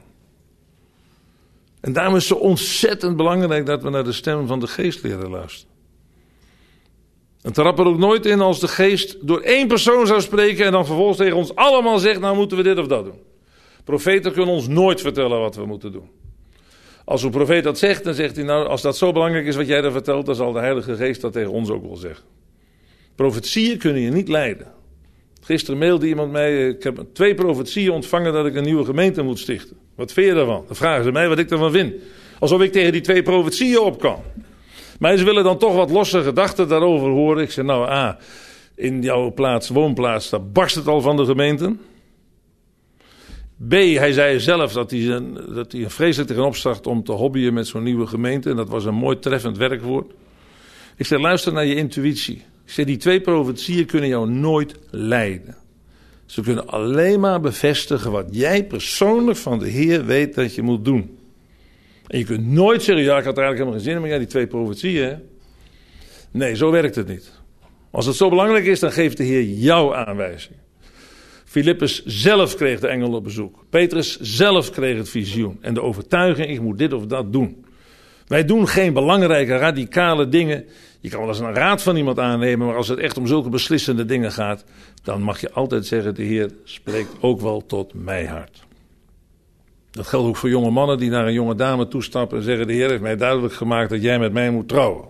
A: En daarom is het zo ontzettend belangrijk dat we naar de stem van de geest leren luisteren. En trap er ook nooit in als de geest door één persoon zou spreken en dan vervolgens tegen ons allemaal zegt, nou moeten we dit of dat doen. Profeten kunnen ons nooit vertellen wat we moeten doen. Als een profeet dat zegt, dan zegt hij, nou als dat zo belangrijk is wat jij daar vertelt, dan zal de Heilige Geest dat tegen ons ook wel zeggen. Profetieën kunnen je niet leiden. Gisteren mailde iemand mij, ik heb twee profetieën ontvangen dat ik een nieuwe gemeente moet stichten. Wat vind je daarvan? Dan vragen ze mij wat ik daarvan vind. Alsof ik tegen die twee profetieën op kan. Maar ze willen dan toch wat losse gedachten daarover horen. Ik zeg, nou ah, in jouw plaats, woonplaats, daar barst het al van de gemeenten. B, hij zei zelf dat hij, een, dat hij een vreselijk tegen opstart om te hobbyen met zo'n nieuwe gemeente. En dat was een mooi treffend werkwoord. Ik zei, luister naar je intuïtie. Ik zei, die twee profetieën kunnen jou nooit leiden. Ze kunnen alleen maar bevestigen wat jij persoonlijk van de Heer weet dat je moet doen. En je kunt nooit zeggen, ja, ik had er eigenlijk helemaal geen zin in, maar ja, die twee profetieën, hè? Nee, zo werkt het niet. Als het zo belangrijk is, dan geeft de Heer jou aanwijzing. Filippus zelf kreeg de engel op bezoek. Petrus zelf kreeg het visioen. En de overtuiging, ik moet dit of dat doen. Wij doen geen belangrijke, radicale dingen. Je kan wel eens een raad van iemand aannemen, maar als het echt om zulke beslissende dingen gaat, dan mag je altijd zeggen, de Heer spreekt ook wel tot mijn hart. Dat geldt ook voor jonge mannen die naar een jonge dame toestappen en zeggen, de Heer heeft mij duidelijk gemaakt dat jij met mij moet trouwen.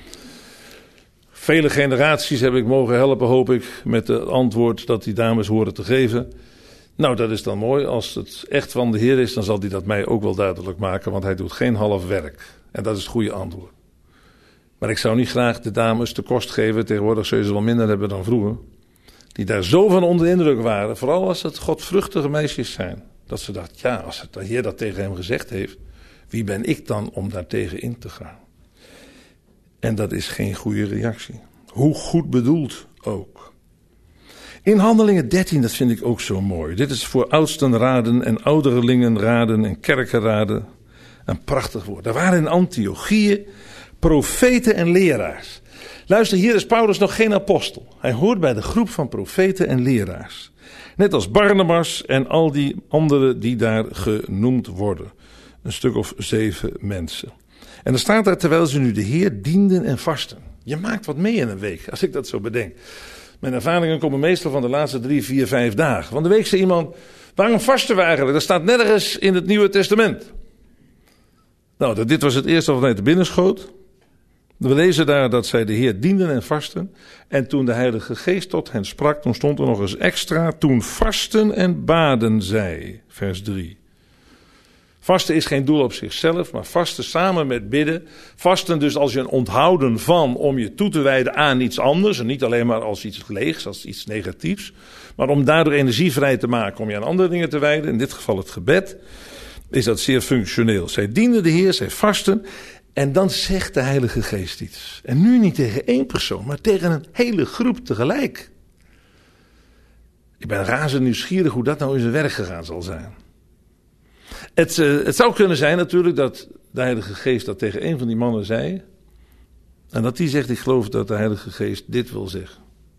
A: Vele generaties heb ik mogen helpen, hoop ik, met het antwoord dat die dames horen te geven. Nou, dat is dan mooi. Als het echt van de Heer is, dan zal hij dat mij ook wel duidelijk maken, want hij doet geen half werk. En dat is het goede antwoord. Maar ik zou niet graag de dames de kost geven, tegenwoordig zullen ze wel minder hebben dan vroeger, die daar zo van onder de indruk waren, vooral als het godvruchtige meisjes zijn, dat ze dachten, ja, als de Heer dat tegen hem gezegd heeft, wie ben ik dan om daar tegen in te gaan? En dat is geen goede reactie. Hoe goed bedoeld ook. In Handelingen dertien, dat vind ik ook zo mooi. Dit is voor oudstenraden en ouderlingenraden en kerkenraden een prachtig woord. Er waren in Antiochië profeten en leraars. Luister, hier is Paulus nog geen apostel. Hij hoort bij de groep van profeten en leraars. Net als Barnabas en al die anderen die daar genoemd worden. Een stuk of zeven mensen. En dan staat daar, terwijl ze nu de Heer dienden en vasten. Je maakt wat mee in een week, als ik dat zo bedenk. Mijn ervaringen komen meestal van de laatste drie, vier, vijf dagen. Want de week zei iemand, waarom vasten we eigenlijk? Dat staat nergens in het Nieuwe Testament. Nou, dit was het eerste wat mij te binnen schoot. We lezen daar dat zij de Heer dienden en vasten. En toen de Heilige Geest tot hen sprak, toen stond er nog eens extra. Toen vasten en baden zij, vers drie. Vasten is geen doel op zichzelf, maar vasten samen met bidden. Vasten dus als je een onthouden van om je toe te wijden aan iets anders. En niet alleen maar als iets leegs, als iets negatiefs. Maar om daardoor energie vrij te maken om je aan andere dingen te wijden. In dit geval het gebed. Is dat zeer functioneel. Zij dienen de Heer, zij vasten. En dan zegt de Heilige Geest iets. En nu niet tegen één persoon, maar tegen een hele groep tegelijk. Ik ben razend nieuwsgierig hoe dat nou in zijn werk gegaan zal zijn. Het, uh, het zou kunnen zijn natuurlijk dat de Heilige Geest dat tegen een van die mannen zei. En dat die zegt, ik geloof dat de Heilige Geest dit wil zeggen.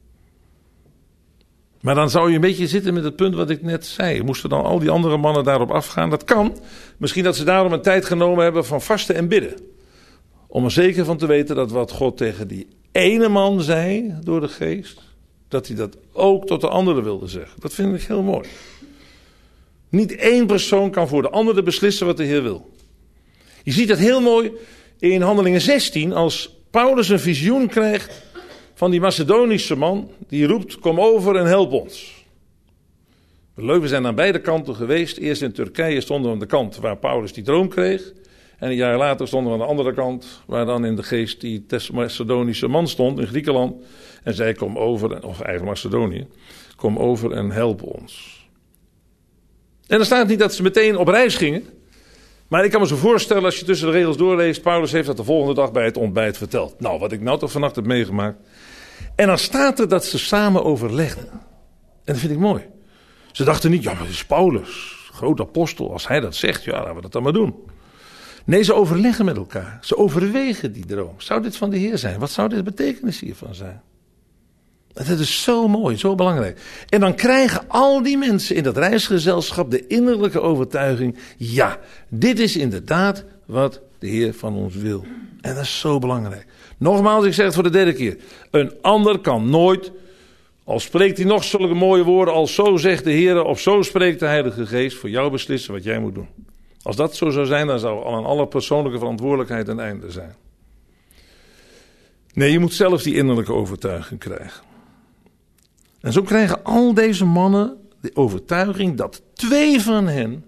A: Maar dan zou je een beetje zitten met het punt wat ik net zei. Moesten dan al die andere mannen daarop afgaan? Dat kan. Misschien dat ze daarom een tijd genomen hebben van vasten en bidden. Om er zeker van te weten dat wat God tegen die ene man zei door de Geest, dat hij dat ook tot de andere wilde zeggen. Dat vind ik heel mooi. Niet één persoon kan voor de andere beslissen wat de Heer wil. Je ziet dat heel mooi in Handelingen zestien, als Paulus een visioen krijgt van die Macedonische man, die roept, kom over en help ons. Leuk, we zijn aan beide kanten geweest. Eerst in Turkije stonden we aan de kant waar Paulus die droom kreeg. En een jaar later stonden we aan de andere kant, waar dan in de geest die Macedonische man stond, in Griekenland. En zei, kom over, of eigenlijk Macedonië, kom over en help ons. En dan staat niet dat ze meteen op reis gingen. Maar ik kan me zo voorstellen, als je tussen de regels doorleest, Paulus heeft dat de volgende dag bij het ontbijt verteld. Nou, wat ik nou toch vannacht heb meegemaakt. En dan staat er dat ze samen overlegden. En dat vind ik mooi. Ze dachten niet, ja, maar het is Paulus, groot apostel. Als hij dat zegt, ja, laten we dat dan maar doen. Nee, ze overleggen met elkaar. Ze overwegen die droom. Zou dit van de Heer zijn? Wat zou de betekenis hiervan zijn? Dat is zo mooi, zo belangrijk. En dan krijgen al die mensen in dat reisgezelschap de innerlijke overtuiging, ja, dit is inderdaad wat de Heer van ons wil. En dat is zo belangrijk. Nogmaals, ik zeg het voor de derde keer. Een ander kan nooit, al spreekt hij nog zulke mooie woorden als zo zegt de Heer of zo spreekt de Heilige Geest, voor jou beslissen wat jij moet doen. Als dat zo zou zijn, dan zou al aan alle persoonlijke verantwoordelijkheid een einde zijn. Nee, je moet zelf die innerlijke overtuiging krijgen. En zo krijgen al deze mannen de overtuiging dat twee van hen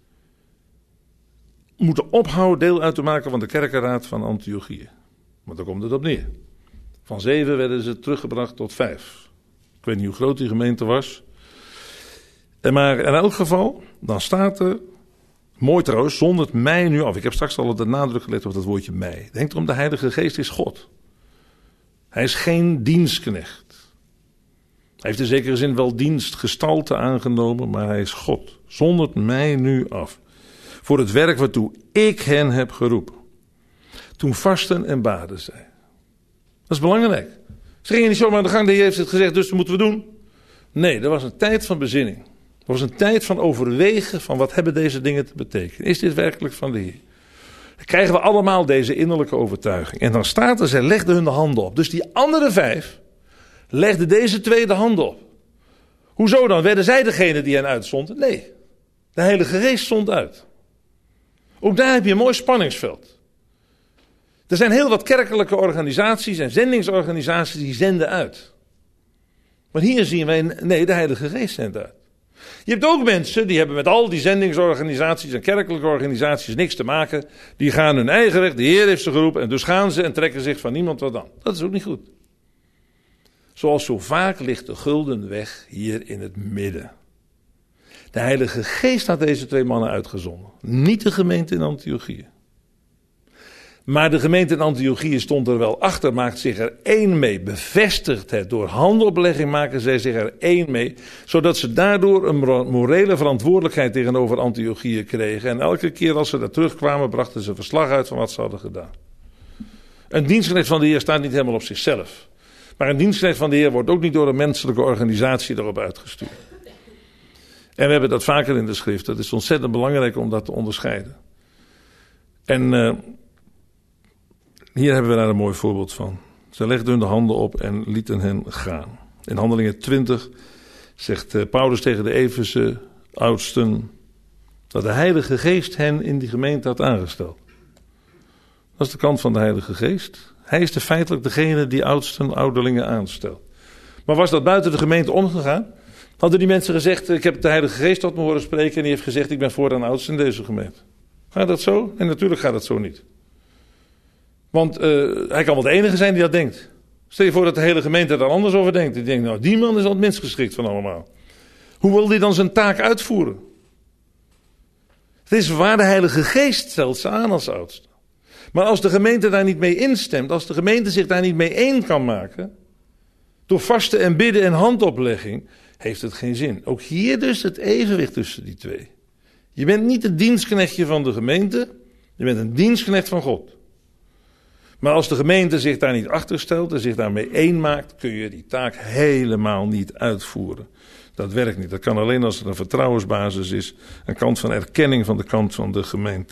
A: moeten ophouden deel uit te maken van de kerkenraad van Antiochië. Want daar komt het op neer. Van zeven werden ze teruggebracht tot vijf. Ik weet niet hoe groot die gemeente was. En maar in elk geval, dan staat er, mooi trouwens, zondert mij nu af. Ik heb straks al de nadruk gelegd op dat woordje mij. Denk erom, de Heilige Geest is God. Hij is geen dienstknecht. Hij heeft in zekere zin wel dienstgestalte aangenomen, maar hij is God. Zondert mij nu af. Voor het werk waartoe ik hen heb geroepen. Toen vasten en baden zij. Dat is belangrijk. Ze gingen niet zomaar aan de gang, de Heer heeft het gezegd, dus dat moeten we doen. Nee, er was een tijd van bezinning. Er was een tijd van overwegen van wat hebben deze dingen te betekenen. Is dit werkelijk van de Heer? Dan krijgen we allemaal deze innerlijke overtuiging. En dan staat er, zij legden hun de handen op. Dus die andere vijf legden deze twee de handen op. Hoezo dan? Werden zij degene die hen uitzonden? Nee, de Heilige Geest zond uit. Ook daar heb je een mooi spanningsveld. Er zijn heel wat kerkelijke organisaties en zendingsorganisaties die zenden uit. Maar hier zien wij, nee, de Heilige Geest zendt uit. Je hebt ook mensen die hebben met al die zendingsorganisaties en kerkelijke organisaties niks te maken. Die gaan hun eigen weg, de Heer heeft ze geroepen en dus gaan ze en trekken zich van niemand wat aan. Dat is ook niet goed. Zoals zo vaak ligt de gulden weg hier in het midden. De Heilige Geest had deze twee mannen uitgezonden. Niet de gemeente in Antiochië. Maar de gemeente in Antiochië stond er wel achter, maakt zich er één mee, bevestigt het. Door handoplegging maken zij zich er één mee, zodat ze daardoor een morele verantwoordelijkheid tegenover Antiochië kregen. En elke keer als ze daar terugkwamen, brachten ze verslag uit van wat ze hadden gedaan. Een dienstknecht van de Heer staat niet helemaal op zichzelf. Maar een dienstknecht van de Heer wordt ook niet door een menselijke organisatie erop uitgestuurd. En we hebben dat vaker in de schrift. Het is ontzettend belangrijk om dat te onderscheiden. En uh, hier hebben we daar een mooi voorbeeld van. Ze legden hun de handen op en lieten hen gaan. In Handelingen twintig zegt uh, Paulus tegen de Efeze oudsten dat de Heilige Geest hen in die gemeente had aangesteld. Dat is de kant van de Heilige Geest. Hij is de feitelijk degene die oudsten, ouderlingen aanstelt. Maar was dat buiten de gemeente omgegaan? Hadden die mensen gezegd, ik heb de Heilige Geest tot me horen spreken en die heeft gezegd, ik ben voortaan oudste in deze gemeente. Gaat dat zo? En natuurlijk gaat dat zo niet. Want uh, hij kan wel de enige zijn die dat denkt. Stel je voor dat de hele gemeente daar anders over denkt. Die denkt, nou die man is al het minst geschikt van allemaal. Hoe wil hij dan zijn taak uitvoeren? Het is waar, de Heilige Geest stelt ze aan als oudste. Maar als de gemeente daar niet mee instemt, als de gemeente zich daar niet mee één kan maken, door vasten en bidden en handoplegging, heeft het geen zin. Ook hier dus het evenwicht tussen die twee. Je bent niet een dienstknechtje van de gemeente, je bent een dienstknecht van God. Maar als de gemeente zich daar niet achter stelt en zich daarmee één maakt, kun je die taak helemaal niet uitvoeren. Dat werkt niet. Dat kan alleen als er een vertrouwensbasis is, een kant van erkenning van de kant van de gemeente.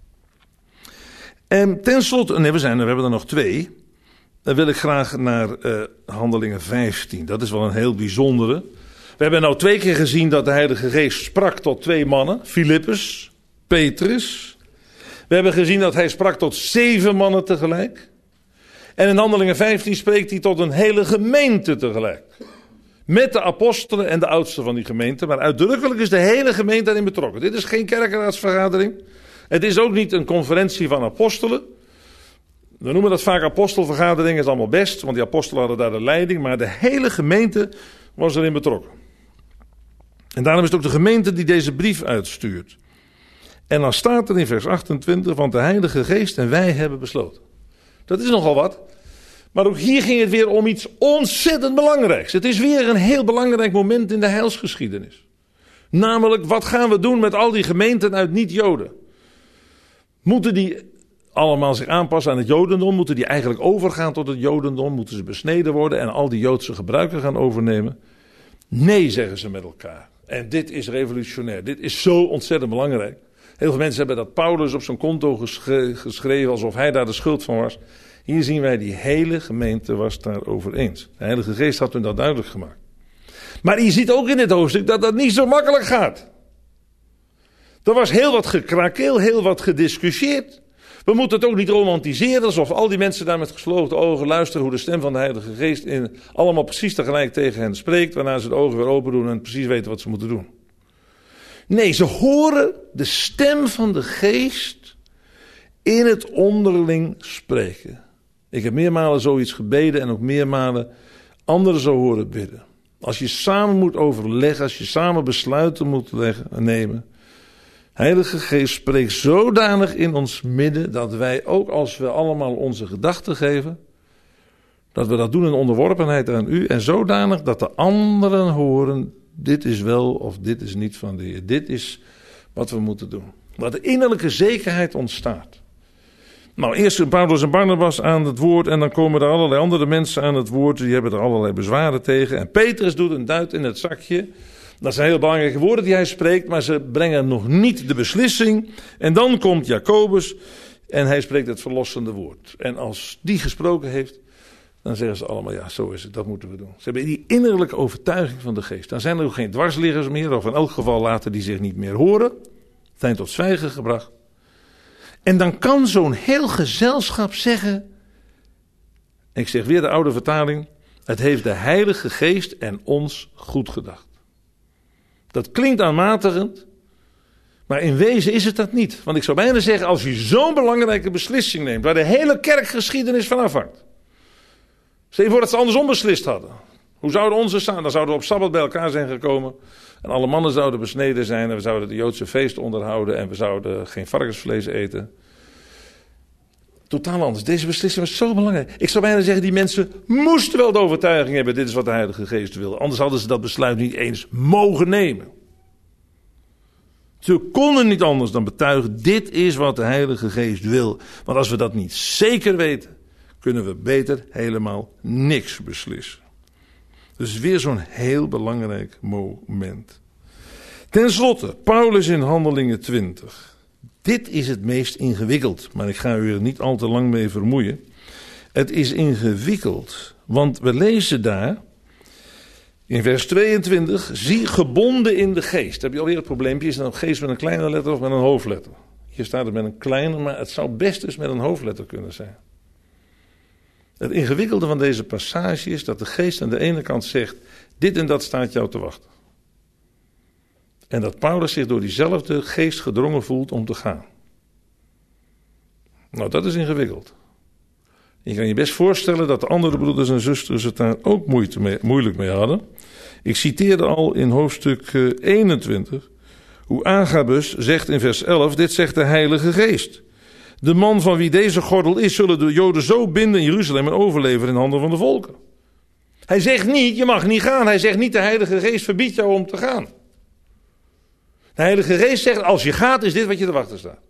A: En tenslotte, nee, we zijn er, we hebben er nog twee. Dan wil ik graag naar uh, Handelingen vijftien. Dat is wel een heel bijzondere. We hebben nou twee keer gezien dat de Heilige Geest sprak tot twee mannen. Filippus, Petrus. We hebben gezien dat hij sprak tot zeven mannen tegelijk. En in Handelingen vijftien spreekt hij tot een hele gemeente tegelijk. Met de apostelen en de oudsten van die gemeente. Maar uitdrukkelijk is de hele gemeente daarin betrokken. Dit is geen kerkenraadsvergadering. Het is ook niet een conferentie van apostelen. We noemen dat vaak apostelvergaderingen, is allemaal best, want die apostelen hadden daar de leiding, maar de hele gemeente was erin betrokken. En daarom is het ook de gemeente die deze brief uitstuurt. En dan staat er in vers achtentwintig, want de Heilige Geest en wij hebben besloten. Dat is nogal wat. Maar ook hier ging het weer om iets ontzettend belangrijks. Het is weer een heel belangrijk moment in de heilsgeschiedenis. Namelijk, wat gaan we doen met al die gemeenten uit niet-Joden? Moeten die allemaal zich aanpassen aan het Jodendom? Moeten die eigenlijk overgaan tot het Jodendom? Moeten ze besneden worden en al die Joodse gebruiken gaan overnemen? Nee, zeggen ze met elkaar. En dit is revolutionair. Dit is zo ontzettend belangrijk. Heel veel mensen hebben dat Paulus op zijn konto geschre- geschreven alsof hij daar de schuld van was. Hier zien wij, die hele gemeente was daarover eens. De Heilige Geest had hun dat duidelijk gemaakt. Maar je ziet ook in dit hoofdstuk dat dat niet zo makkelijk gaat. Er was heel wat gekrakeel, heel wat gediscussieerd. We moeten het ook niet romantiseren, alsof al die mensen daar met gesloten ogen luisteren hoe de stem van de Heilige Geest in, allemaal precies tegelijk tegen hen spreekt, waarna ze de ogen weer open doen en precies weten wat ze moeten doen. Nee, ze horen de stem van de Geest in het onderling spreken. Ik heb meermalen zoiets gebeden en ook meermalen anderen zo horen bidden. Als je samen moet overleggen, als je samen besluiten moet leggen, nemen. Heilige Geest spreekt zodanig in ons midden dat wij ook als we allemaal onze gedachten geven, dat we dat doen in onderworpenheid aan u en zodanig dat de anderen horen, dit is wel of dit is niet van de Heer. Dit is wat we moeten doen. Dat de innerlijke zekerheid ontstaat. Nou, eerst Paulus en Barnabas aan het woord en dan komen er allerlei andere mensen aan het woord. Die hebben er allerlei bezwaren tegen. En Petrus doet een duit in het zakje. Dat zijn heel belangrijke woorden die hij spreekt, maar ze brengen nog niet de beslissing. En dan komt Jacobus en hij spreekt het verlossende woord. En als die gesproken heeft, dan zeggen ze allemaal, ja, zo is het, dat moeten we doen. Ze hebben die innerlijke overtuiging van de geest. Dan zijn er ook geen dwarsliggers meer, of in elk geval laten die zich niet meer horen. Zijn tot zwijgen gebracht. En dan kan zo'n heel gezelschap zeggen, ik zeg weer de oude vertaling, het heeft de Heilige Geest en ons goed gedacht. Dat klinkt aanmatigend, maar in wezen is het dat niet. Want ik zou bijna zeggen, als je zo'n belangrijke beslissing neemt, waar de hele kerkgeschiedenis van afhangt. Stel je voor dat ze andersom beslist hadden. Hoe zouden onze staan? Dan zouden we op Sabbat bij elkaar zijn gekomen. En alle mannen zouden besneden zijn. En we zouden de Joodse feest onderhouden. En we zouden geen varkensvlees eten. Totaal anders. Deze beslissing was zo belangrijk. Ik zou bijna zeggen, die mensen moesten wel de overtuiging hebben. Dit is wat de Heilige Geest wil. Anders hadden ze dat besluit niet eens mogen nemen. Ze konden niet anders dan betuigen. Dit is wat de Heilige Geest wil. Want als we dat niet zeker weten, kunnen we beter helemaal niks beslissen. Dus weer zo'n heel belangrijk moment. Ten slotte, Paulus in Handelingen twintig. Dit is het meest ingewikkeld, maar ik ga u er niet al te lang mee vermoeien. Het is ingewikkeld, want we lezen daar in vers tweeëntwintig, zie gebonden in de geest. Heb je alweer het probleempje, is het een geest met een kleine letter of met een hoofdletter? Hier staat het met een kleine, maar het zou best dus met een hoofdletter kunnen zijn. Het ingewikkelde van deze passage is dat de geest aan de ene kant zegt, dit en dat staat jou te wachten. En dat Paulus zich door diezelfde geest gedrongen voelt om te gaan. Nou, dat is ingewikkeld. Je kan je best voorstellen dat de andere broeders en zusters het daar ook moeite mee, moeilijk mee hadden. Ik citeerde al in hoofdstuk eenentwintig hoe Agabus zegt in vers elf, dit zegt de Heilige Geest. De man van wie deze gordel is, zullen de Joden zo binden in Jeruzalem en overleveren in handen van de volken. Hij zegt niet, je mag niet gaan. Hij zegt niet, de Heilige Geest verbiedt jou om te gaan. De Heilige Geest zegt, als je gaat, is dit wat je te wachten staat.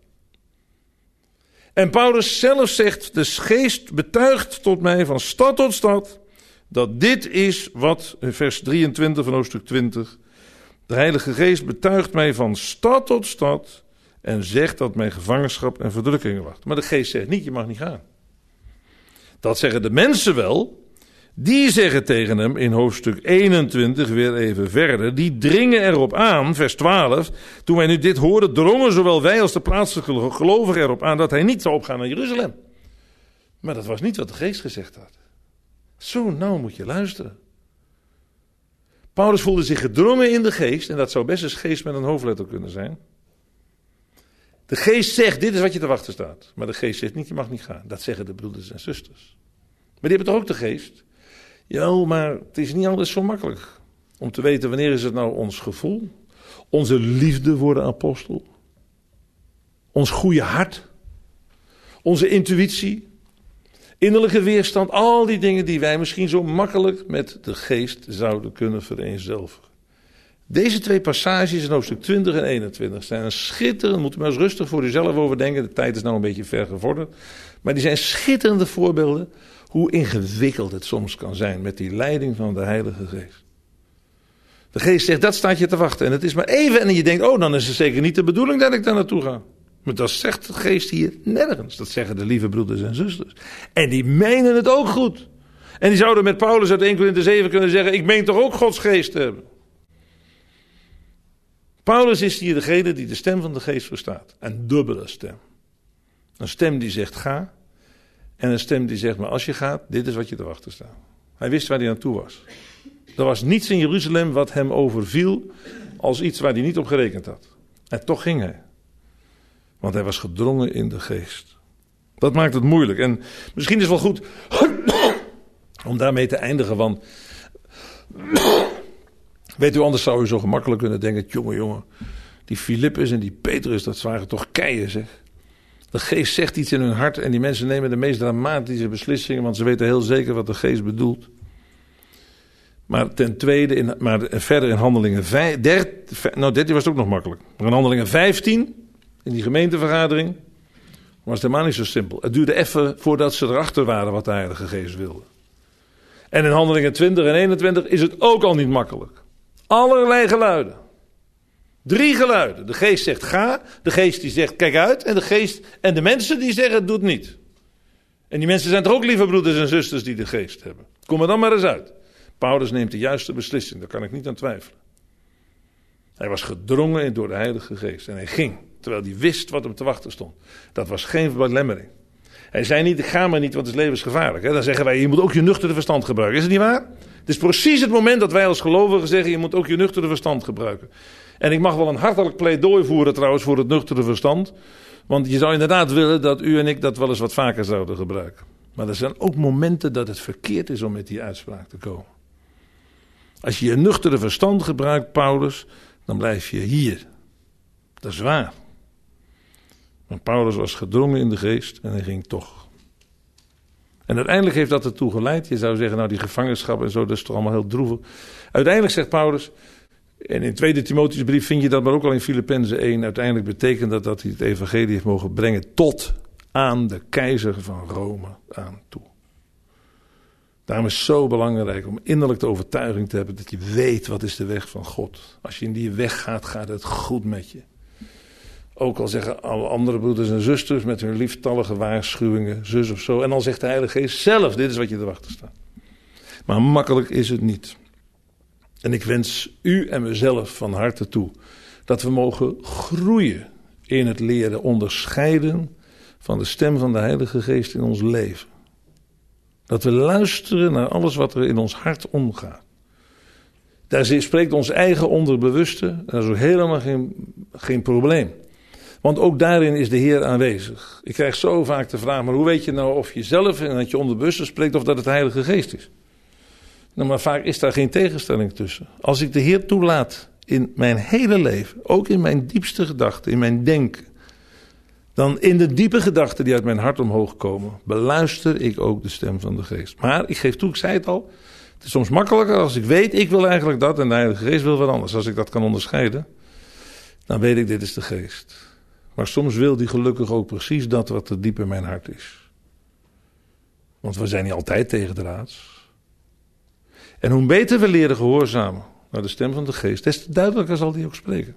A: En Paulus zelf zegt, de Geest betuigt tot mij van stad tot stad, dat dit is wat, in vers drieëntwintig van hoofdstuk twintig, de Heilige Geest betuigt mij van stad tot stad en zegt dat mijn gevangenschap en verdrukkingen wacht. Maar de Geest zegt niet, je mag niet gaan. Dat zeggen de mensen wel. Die zeggen tegen hem in hoofdstuk eenentwintig weer even verder. Die dringen erop aan, vers twaalf. Toen wij nu dit hoorden, drongen zowel wij als de plaatselijke gelovigen erop aan dat hij niet zou opgaan naar Jeruzalem. Maar dat was niet wat de Geest gezegd had. Zo nauw moet je luisteren. Paulus voelde zich gedrongen in de Geest. En dat zou best eens geest met een hoofdletter kunnen zijn. De Geest zegt, dit is wat je te wachten staat. Maar de Geest zegt niet, je mag niet gaan. Dat zeggen de broeders en zusters. Maar die hebben toch ook de Geest? Ja, maar het is niet altijd zo makkelijk. Om te weten, wanneer is het nou ons gevoel? Onze liefde voor de apostel? Ons goede hart? Onze intuïtie? Innerlijke weerstand? Al die dingen die wij misschien zo makkelijk met de Geest zouden kunnen vereenzelvigen. Deze twee passages in hoofdstuk twintig en eenentwintig zijn een schitterend, moet u maar eens rustig voor uzelf overdenken, de tijd is nou een beetje ver gevorderd, maar die zijn schitterende voorbeelden hoe ingewikkeld het soms kan zijn met die leiding van de Heilige Geest. De Geest zegt, dat staat je te wachten en het is maar even en je denkt, oh dan is het zeker niet de bedoeling dat ik daar naartoe ga. Maar dat zegt de Geest hier nergens, dat zeggen de lieve broeders en zusters. En die menen het ook goed. En die zouden met Paulus uit eerste Korinthe zeven kunnen zeggen, ik meen toch ook Gods Geest te hebben. Paulus is hier degene die de stem van de Geest verstaat. Een dubbele stem. Een stem die zegt ga. En een stem die zegt maar als je gaat, dit is wat je te wachten staat. Hij wist waar hij naartoe was. Er was niets in Jeruzalem wat hem overviel als iets waar hij niet op gerekend had. En toch ging hij. Want hij was gedrongen in de Geest. Dat maakt het moeilijk. En misschien is het wel goed om daarmee te eindigen. Want Weet u, anders zou u zo gemakkelijk kunnen denken, jongen, jongen, die Filippus en die Petrus, dat waren toch keien, zeg. De geest zegt iets in hun hart en die mensen nemen de meest dramatische beslissingen, want ze weten heel zeker wat de geest bedoelt. Maar ten tweede, in, maar verder in handelingen vijf, dert, nou dertien was het ook nog makkelijk. Maar in handelingen vijftien, in die gemeentevergadering, was het helemaal niet zo simpel. Het duurde even voordat ze erachter waren wat de Heilige Geest wilde. En in handelingen twintig en eenentwintig is het ook al niet makkelijk. Allerlei geluiden. Drie geluiden. De geest zegt ga, de geest die zegt kijk uit en de geest en de mensen die zeggen doe het niet. En die mensen zijn toch ook lieve broeders en zusters die de geest hebben. Kom er dan maar eens uit. Paulus neemt de juiste beslissing, daar kan ik niet aan twijfelen. Hij was gedrongen door de Heilige Geest en hij ging, terwijl hij wist wat hem te wachten stond. Dat was geen belemmering. Hij zei niet, ik ga maar niet, want het is levensgevaarlijk. Dan zeggen wij, je moet ook je nuchtere verstand gebruiken. Is het niet waar? Het is precies het moment dat wij als gelovigen zeggen, je moet ook je nuchtere verstand gebruiken. En ik mag wel een hartelijk pleidooi voeren trouwens voor het nuchtere verstand. Want je zou inderdaad willen dat u en ik dat wel eens wat vaker zouden gebruiken. Maar er zijn ook momenten dat het verkeerd is om met die uitspraak te komen. Als je je nuchtere verstand gebruikt, Paulus, dan blijf je hier. Dat is waar. Maar Paulus was gedrongen in de geest en hij ging toch. En uiteindelijk heeft dat ertoe geleid. Je zou zeggen, nou die gevangenschap en zo, dat is toch allemaal heel droevig. Uiteindelijk zegt Paulus, en in tweede Timotheusbrief vind je dat, maar ook al in Filippenzen één. Uiteindelijk betekent dat dat hij het evangelie heeft mogen brengen tot aan de keizer van Rome aan toe. Daarom is het zo belangrijk om innerlijk de overtuiging te hebben dat je weet wat is de weg van God. Als je in die weg gaat, gaat het goed met je. Ook al zeggen alle andere broeders en zusters met hun lieftallige waarschuwingen, zus of zo. En dan zegt de Heilige Geest zelf, dit is wat je te wachten staat. Maar makkelijk is het niet. En ik wens u en mezelf van harte toe dat we mogen groeien in het leren onderscheiden van de stem van de Heilige Geest in ons leven. Dat we luisteren naar alles wat er in ons hart omgaat. Daar spreekt ons eigen onderbewuste, dat is ook helemaal geen, geen probleem. Want ook daarin is de Heer aanwezig. Ik krijg zo vaak de vraag, maar hoe weet je nou of je zelf en dat je onderbewuste spreekt of dat het de Heilige Geest is? Nou, maar vaak is daar geen tegenstelling tussen. Als ik de Heer toelaat in mijn hele leven, ook in mijn diepste gedachten, in mijn denken, dan in de diepe gedachten die uit mijn hart omhoog komen, beluister ik ook de stem van de Geest. Maar ik geef toe, ik zei het al, het is soms makkelijker als ik weet, ik wil eigenlijk dat en de Heilige Geest wil wat anders. Als ik dat kan onderscheiden, dan weet ik, dit is de Geest. Maar soms wil die gelukkig ook precies dat wat er diep in mijn hart is. Want we zijn niet altijd tegendraads. En hoe beter we leren gehoorzamen naar de stem van de Geest, des te duidelijker zal die ook spreken.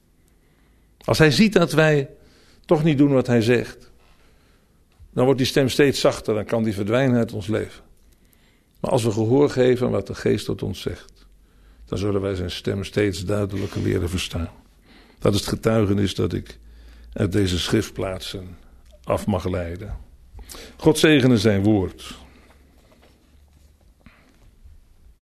A: Als hij ziet dat wij toch niet doen wat hij zegt, dan wordt die stem steeds zachter, dan kan die verdwijnen uit ons leven. Maar als we gehoor geven aan wat de Geest tot ons zegt, dan zullen wij zijn stem steeds duidelijker leren verstaan. Dat is het getuigenis dat ik uit deze schriftplaatsen af mag leiden. God zegene zijn woord.